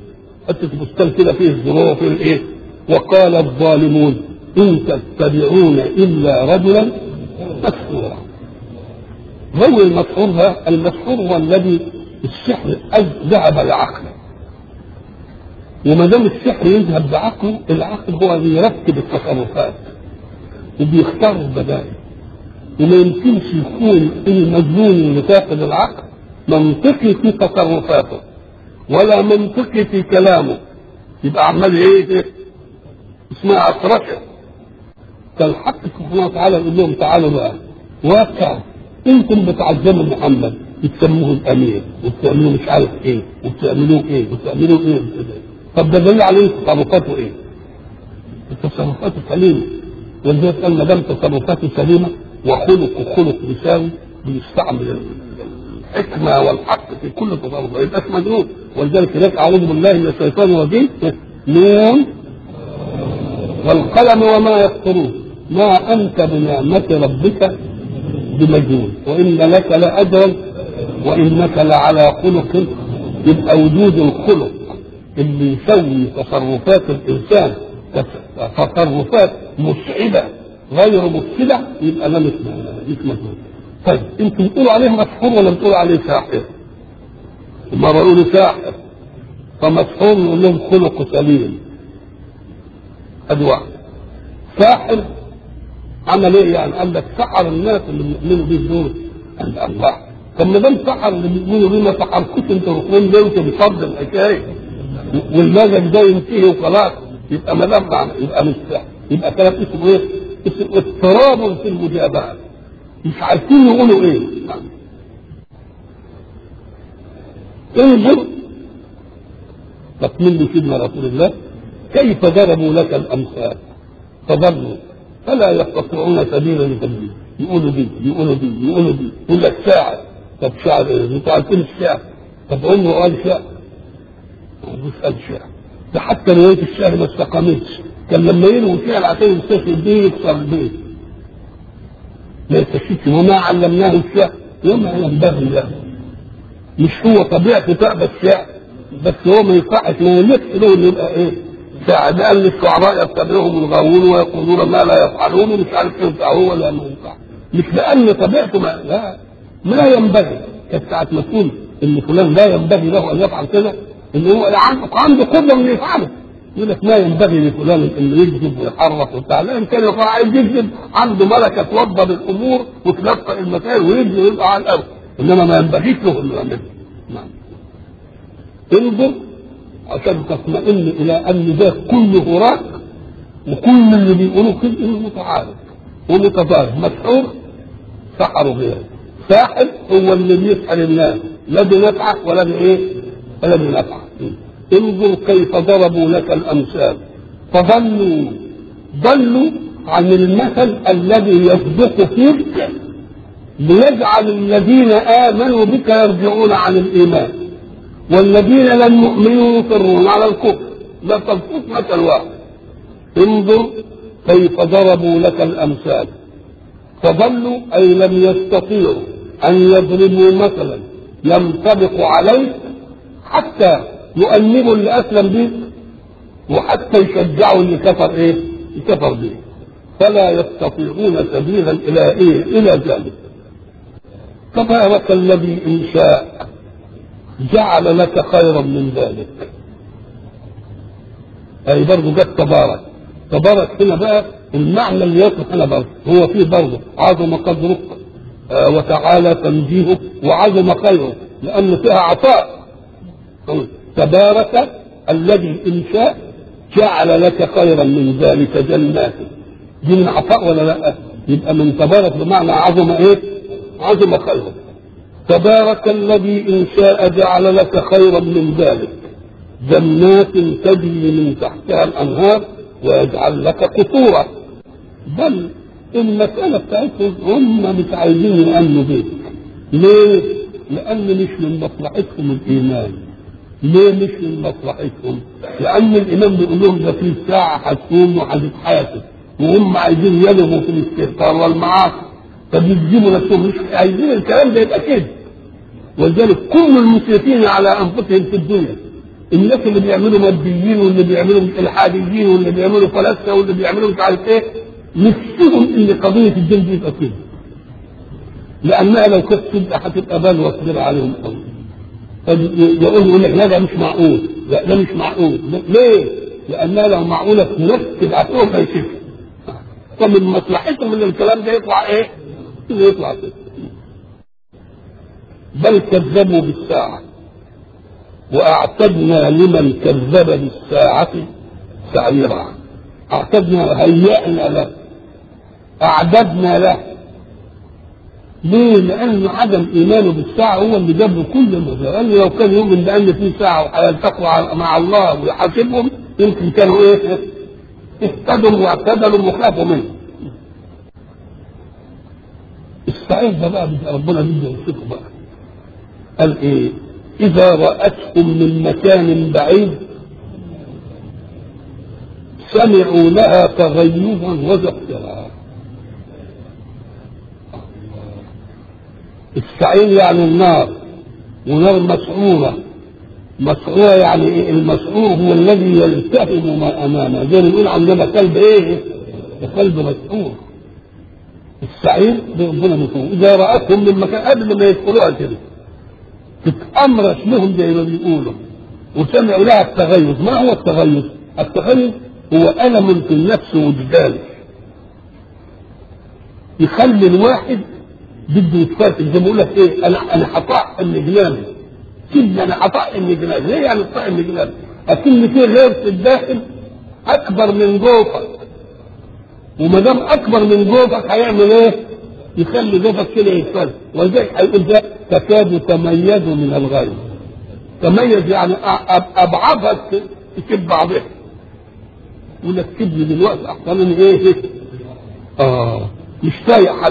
[SPEAKER 1] حته بستان كده فيه الزروع وفيه الايه، وقال الظالمون ان تتبعون الا رجلا مسحورا. هو المسحور ده، المسحور هو الذي السحر ذهب لعقله، وما دام السحر يذهب بعقله، العقل هو اللي يرتب التصرفات وبيختار البدائل، وما يمكنش يكون المجنون اللي تاخذ العقل منطقي في تصرفاته ولا منطقي في كلامه، يبقى عمال ايه اسمها اطرشه. فالحق سبحانه وتعالى يقول لهم تعالوا بقى واقع، انتم بتعظموا محمد، بتسموه الامير وبتعملوا مش عارف ايه وبتعملوه ايه وبتعملوا ايه. طب ده دليل عليه تصرفاته ايه؟ التصرفات سليمه، ولذلك قال ما دام تصرفاته سليمه وخلق مساوي بيستعمل الحكمه والحق في كل تصرف، ما يبقاش مجنون. ولذلك هناك اعوذ بالله من الشيطان الرجيم نون والقلم وما يسطرون ما انت بنعمه ربك بمجنون وان لك لاجرا وانك لعلى خلق. يبقى وجود الخلق اللي يسوي تصرفات الانسان تصرفات مسعده غير مفسده، يبقى ده مش مجنون. طيب انتوا بتقولوا عليه مسحور ولا بتقولوا عليه ساحر؟ ما بقولوا ساحر، فمسحور نقول لهم خلق سليم. ادي واحد. ساحر عمل ايه يعني؟ قال لك سحر الناس اللي بيؤمنوا بيه دول. قال الله، طب ما دام سحر اللي بيؤمنوا بيه ما سحركوش انتوا الاثنين دول بفضل الحكايه والمزج ده ينتهي وخلاص، يبقى ما دام يبقى مش سحر، يبقى كلام اسمه ايه؟ اسمه اضطراب في المجابهه، مش عارفين يقولوا ايه. انظر تكمل سيدنا رسول الله كيف ضربوا لك الامثال فضلوا فلا يستطيعون سبيلا لتبديل. يقولوا دي يقولوا دي يقولوا دي، يقول لك شاعر. طب شاعر ايه؟ انتوا عارفين الشعر؟ طب عمره قال شعر؟ مش قال شعر، ده حتى روايه الشعر ما استقامتش. كان لما يروي شعر عشان يستشهد بيه يكسر البيت، ما يستشهدش. وما علمناه الشعر وما ينبغي له، مش هو طبيعته تأبى الشعر، بس هو ما ينفعش ما يلفش له انه يبقى ايه؟ شاعر. لان الشعراء يتبعهم الغاوون ويقولون ما لا يفعلون ومش عارف ينفع هو ولا ما ينفع، مش لان طبيعته ما ينبغي. كانت ساعة ما تقول ان فلان لا ينبغي له ان يفعل كذا، ان هو عنده قدره انه يفعله، يقول لك ما ينبغي لفلان انه يكذب ويحرف وبتاع. لا، ان كان عايز يكذب عنده ملكه توضب الامور وتلقى المسائل ويكذب ويبقى على الارض، انما ما ينبغيش له انه يعمل. نعم. انظر عشان تطمئن الى ان ده كله راك، وكل اللي بيقولوه كده انه متعارف ومتضارب. مسحور سحروا غيره، ساحر هو اللي بيسحر الناس لا بنفعه ولا بايه ولا بنفعه. انظر كيف ضربوا لك الامثال ضلوا عن المثل الذي يصدق فيك ليجعل الذين امنوا بك يرجعون عن الايمان والذين لم يؤمنوا يصرون على الكفر. لا تذكر مثل واحد. انظر كيف ضربوا لك الامثال فضلوا اي لم يستطيعوا ان يضربوا مثلا ينطبق عليه حتى يؤنبوا اللي اسلم به وحتى يشجعوا اللي كفر ايه؟ كفر به. فلا يستطيعون سبيلا الى ايه؟ الى ذلك. تبارك الذي ان شاء جعل لك خيرا من ذلك. اي برضه جت تبارك. تبارك هنا بقى المعنى اللي يصلح هنا برضه هو فيه برضه عظم قدرك وتعالى تنزيهك وعظم خيرك، لان فيها عطاء. تبارك الذي ان شاء جعل لك خيرا من ذلك جنات. دي من عطاء ولا لا؟ يبقى من تبارك بمعنى عظم ايه؟ عظم خيرا. تبارك الذي ان شاء جعل لك خيرا من ذلك جنات تجري من تحتها الانهار ويجعل لك قصورا. بل المسألة بتاعتهم هم مش عايزين يأمنوا بيك. ليه؟ لأن مش من مصلحتهم الإيمان. ليه مش من مصلحتهم؟ لأن الإمام بيقول لهم ده في ساعة هتكون وهتتحاسب، وهم عايزين يلغوا في الاستهتار والمعاصي، فبيلزموا نفسهم مش عايزين الكلام ده يبقى كده. ولذلك كل المسرفين على أنفسهم في الدنيا الناس اللي بيعملوا ماديين واللي بيعملوا الحاديين واللي بيعملوا فلاسفه واللي بيعملوا مش عارف ايه، نفسهم ان قضيه الدين دي تبقى كده، لانها لو كانت تبقى هتبقى بلوى كبيره عليهم قوي. يقول لك لا ده مش معقول، لا ده مش معقول. ليه؟ لانها لو معقوله تنفذ عقلهم هيشوفوا. فمن مصلحتهم ان الكلام ده يطلع ايه؟ يطلع كده. بل كذبوا بالساعه واعتدنا لمن كذب بالساعه سعيرا. اعتدنا، هيئنا له، اعددنا له. ليه؟ لأن عدم إيمانه بالساعة هو اللي جاب له كل الموضوع. قال لي لو كان يؤمن بأن في ساعة وهيلتقوا مع الله ويحاسبهم يمكن كانوا إيه؟ اهتدوا واعتدلوا وخافوا منه. السعير ده بقى ربنا بده يوصفه بقى. قال إيه؟ إذا رأتهم من مكان بعيد سمعوا لها تغيظا وزفيرا. السعير يعني النار، ونار مسعورة. مسعورة يعني ايه؟ المسعور هو الذي يلتهم ما امامه، زي ما نقول عندنا كلب ايه؟ كلب مسعور. السعير ربنا مسعور. اذا رأتهم من مكان قبل ما يدخلوها كده تتأمرش لهم زي ما بيقولوا، وسمعوا لها التغيظ. ما هو التغيظ؟ التغيظ هو ألم في النفس وجدال يخلي الواحد بده يتفاتح. زي ما بقول لك ايه؟ انا هطعم جناني كده، انا هطعم جناني. ليه يعني هطعم جناني؟ اكن في غير في الداخل اكبر من جوفك، وما دام اكبر من جوفك هيعمل ايه؟ يخلي جوفك كده يتفاتح. ولذلك هيقول ده تكاد تميز من الغيظ. تميز يعني ابعادها تكب بعضها. يقول لك كبني دلوقتي احسن من ايه؟ مش طايق حد.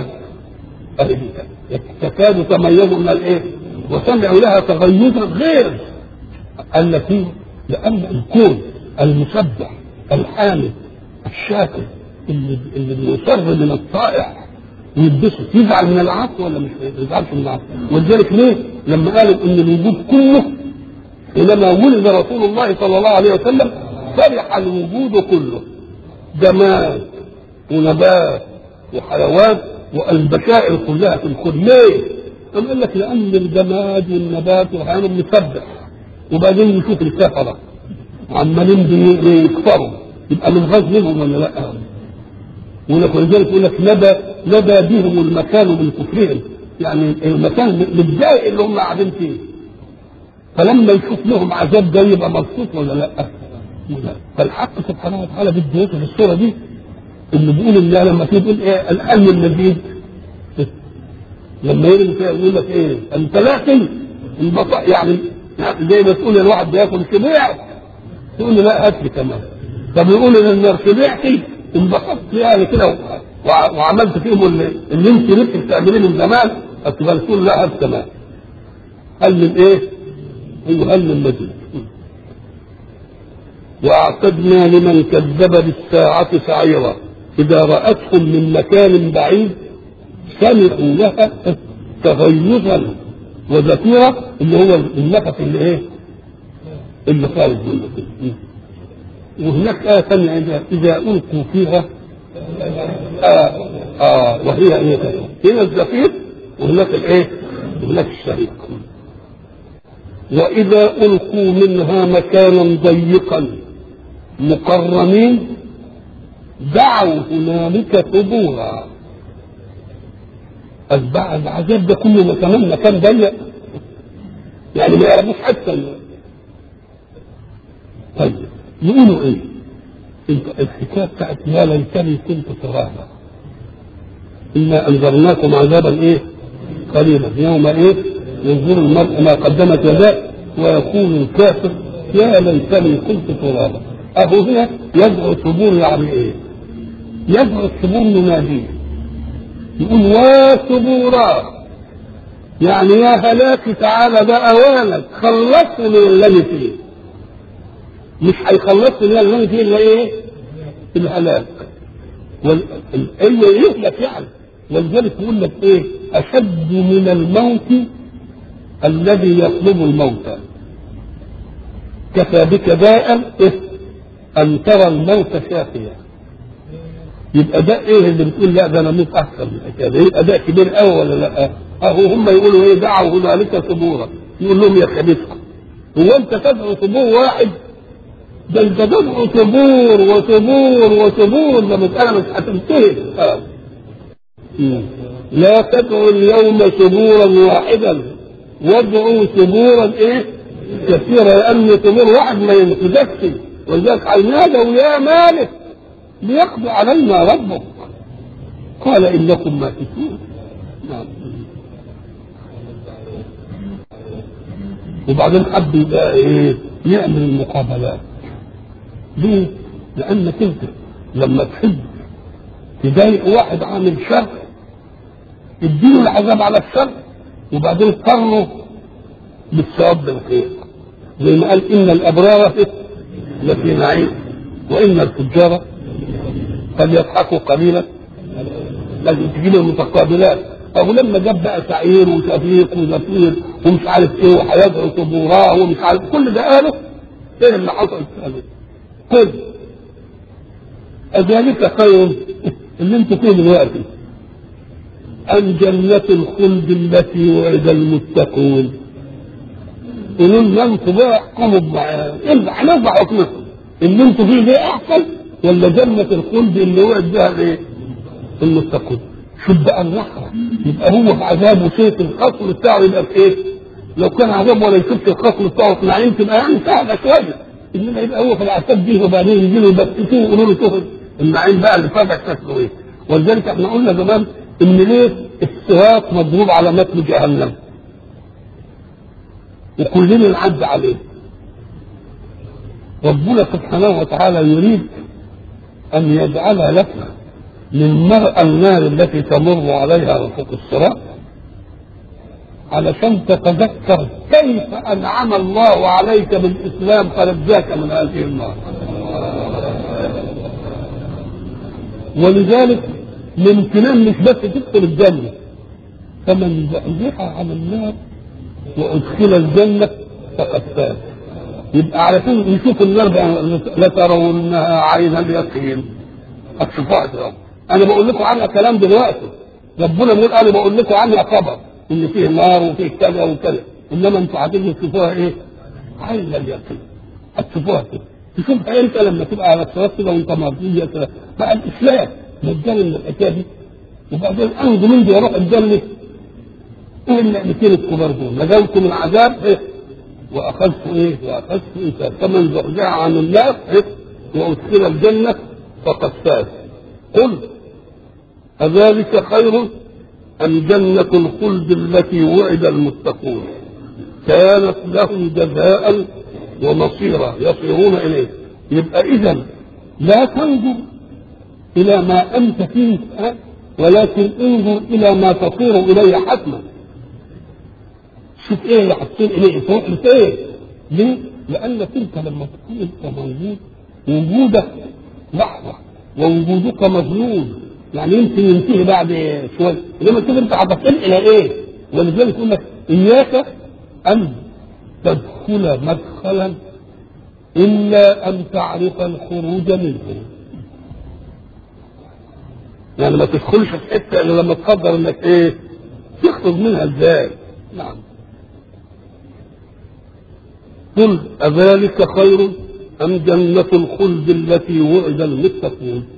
[SPEAKER 1] تكاد تميز من الايه؟ وسمعوا لها تغيظا غير التي، لان الكون المسبح الحامد الشاكر اللي بيصر من الطائع ويتبسط يزعل من العفو ولا مش يزعلش من العفو؟ ولذلك ليه؟ لما قالوا ان الوجود كله حينما ولد رسول الله صلى الله عليه وسلم فرح الوجود كله، جماد ونبات وحيوان والبشائر كلها في الكون. ليه؟ قال لك لان الجماد والنبات والحيوان مسبح، وبعدين نشوف الكفره عمالين بيكفروا، يبقى من غاز منهم ولا لا؟ ولذلك يقول لك نبى بهم المكان من كفرهم، يعني المكان متضايق اللي هم قاعدين فيه، فلما يشوف لهم عذاب جاي يبقى مبسوط ولا لا؟ فالحق سبحانه وتعالى بده يوصف الصوره دي اللي بيقول الله لما تيجي تقول ايه؟ الان المزيد، لما يجي يقول لك ايه؟ انت لاكل البطاء، يعني زي ما تقول الواحد بياكل شبعت، تقول له لا اكل كمان. طب يقول ان النار شبعتي انبسطت يعني كده وعملت فيهم اللي انت نفسك تعمليه من زمان، هتبقى تقول لا هات كمان. قال من ايه؟ ايوه قال من مزيد. واعتدنا لمن كذب بالساعة سعيرا إذا رأتهم من مكان بعيد سمعوا لها تغيظا وزفيرا، اللي هو النفس اللي ايه؟ اللي خارج منه. وهناك آية ثانية إذا ألقوا فيها وهي ايه؟ هنا الزفير وهناك الايه؟ وهناك الشهيق. وإذا ألقوا منها مكانا ضيقا مقرنين دعوا هنالك ثبورا. العذاب ده كله كمان مكان ضيق، يعني ما يعرفوش حتى. طيب يقولوا ايه؟ الحكايه بتاعت يا ليتني كنت تراها انا انذرناكم عذابا ايه؟ قليلا يوم ايه؟ ينظر المرء ما قدمت يداه ويقول الكافر يا ليتني كنت ترابا. اهو هنا يدعو الثبور، يعني ايه؟ يدعو الثبور مناديه، يقول وثبورا، يعني يا هلاك تعالى بقى اوانك خلصني من اللي انا فيه. مش هيخلصني من اللي انا فيه الا ايه؟ الهلاك اللي يهلك يعني. ولذلك يقول لك ايه؟ اشد من الموت الذي يطلب الموت. كفى بك داء ان ترى الموت شافيا. يبقى ده ايه اللي بتقول لا ده انا موت احسن من كده؟ يبقى ده كبير قوي ولا لا؟ اهو هم يقولوا ايه؟ دعوا هنالك ثبورا. يقول لهم يا خبيثكم، هو انت تدعو ثبور واحد؟ ده انت تدعو ثبور وثبور وثبور، ده مساله مش هتنتهي. لا تدعوا اليوم ثبورا واحدا وادعوا ثبورا ايه؟ كثيرا، لان ثبور واحد ما ينقذكش. ولذلك نادوا يا مالك ليقضي علينا ربك قال انكم ماكثون. وبعدين حب يبقى ايه؟ يعمل المقابلات. ليه؟ لانك انت لما تحب تضايق واحد عامل شر اديله العذاب على الشر وبعدين قارنه بالثواب بالخير، زي ما قال ان الابرار لفي نعيم وان الفجار فليضحكوا قليلا. لازم تجيب المتقابلات. او لما جاب بقى سعير وشفيق وزفير ومش عارف ايه وهيدعو ثبوراه ومش عارف كل ده قاله، ايه اللي حصل؟ قل اذلك خير اللي انتوا فيه دلوقتي ام جنة الخلد التي وعد المتقون؟ قولوا لنا انتوا بقى احكموا معايا، هنرفع حكمكم اللي انتوا فيه ده احسن ولا جنة الخلد اللي وعد بها ايه؟ المتقون. شوف بقى النحرة، يبقى هو في عذاب وشيء الخصم بتاعه يبقى في ايه؟ لو كان عذاب ولا يشوفش الخصم بتاعه في نعيم تبقى يعني سهله شويه، انما يبقى هو في العذاب دي وبعدين يجي له يبكتوه ويقولوا له شوف النعيم بقى اللي فاتك شكله ايه. ولذلك احنا قلنا زمان ان ليه الصراط مضروب على متن جهنم وكلنا نعدي عليه. ربنا سبحانه وتعالى يريد ان يجعل لك من مرأى النار التي تمر عليها رفوق الصراط علشان تتذكر كيف انعم الله عليك بالاسلام فنجاك من هذه النار. ولذلك الامتنان مش بس تدخل الجنه، فمن زحزح عن النار وادخل الجنه فقد فاز. يبقى علشان نشوف النار لترونها عين اليقين. هتشوفوها. انا بقول لكم عنها كلام دلوقتي، ربنا بيقول انا بقول لكم عنها خبر ان فيه نار وفيه كذا وكذا، انما انتوا عايزين تشوفوها ايه؟ عين اليقين. هتشوفوها كده، تشوفها انت لما تبقى على الصراط كده وانت مرضي كده بقى الاسلام مجانا من الحكايه دي. وبعدين انظر من دي اروح الجنه ايه النعمتين الكبار دول؟ نجوت من عذاب ايه؟ واخذت ايه؟ واخذت ايه؟ فمن زحزح عن النار ايه؟ وادخل الجنه فقد فاز. قل أذلك خير أم جنة الخلد التي وعد المتقون كانت لهم جزاء ومصيرا يصيرون إليه. يبقى إذن لا تنظر إلى ما أنت فيه ولكن انظر إلى ما تصير إليه حتما. شوف إيه حتين إليه تروح لإيه؟ ليه؟ لأنك أنت لما تكون أنت موجود وجودك لحظة ووجودك مظنون يعني يمكن ينتهي بعد شويه، لما تيجي انت هتصل الى ايه؟ ولذلك يقول لك اياك ان تدخل مدخلا الا ان تعرف الخروج منه. يعني ما تدخلش في حته الا لما تقدر انك ايه؟ تخرج منها ازاي؟ نعم. قل اذلك خير ام جنة الخلد التي وعد المتقون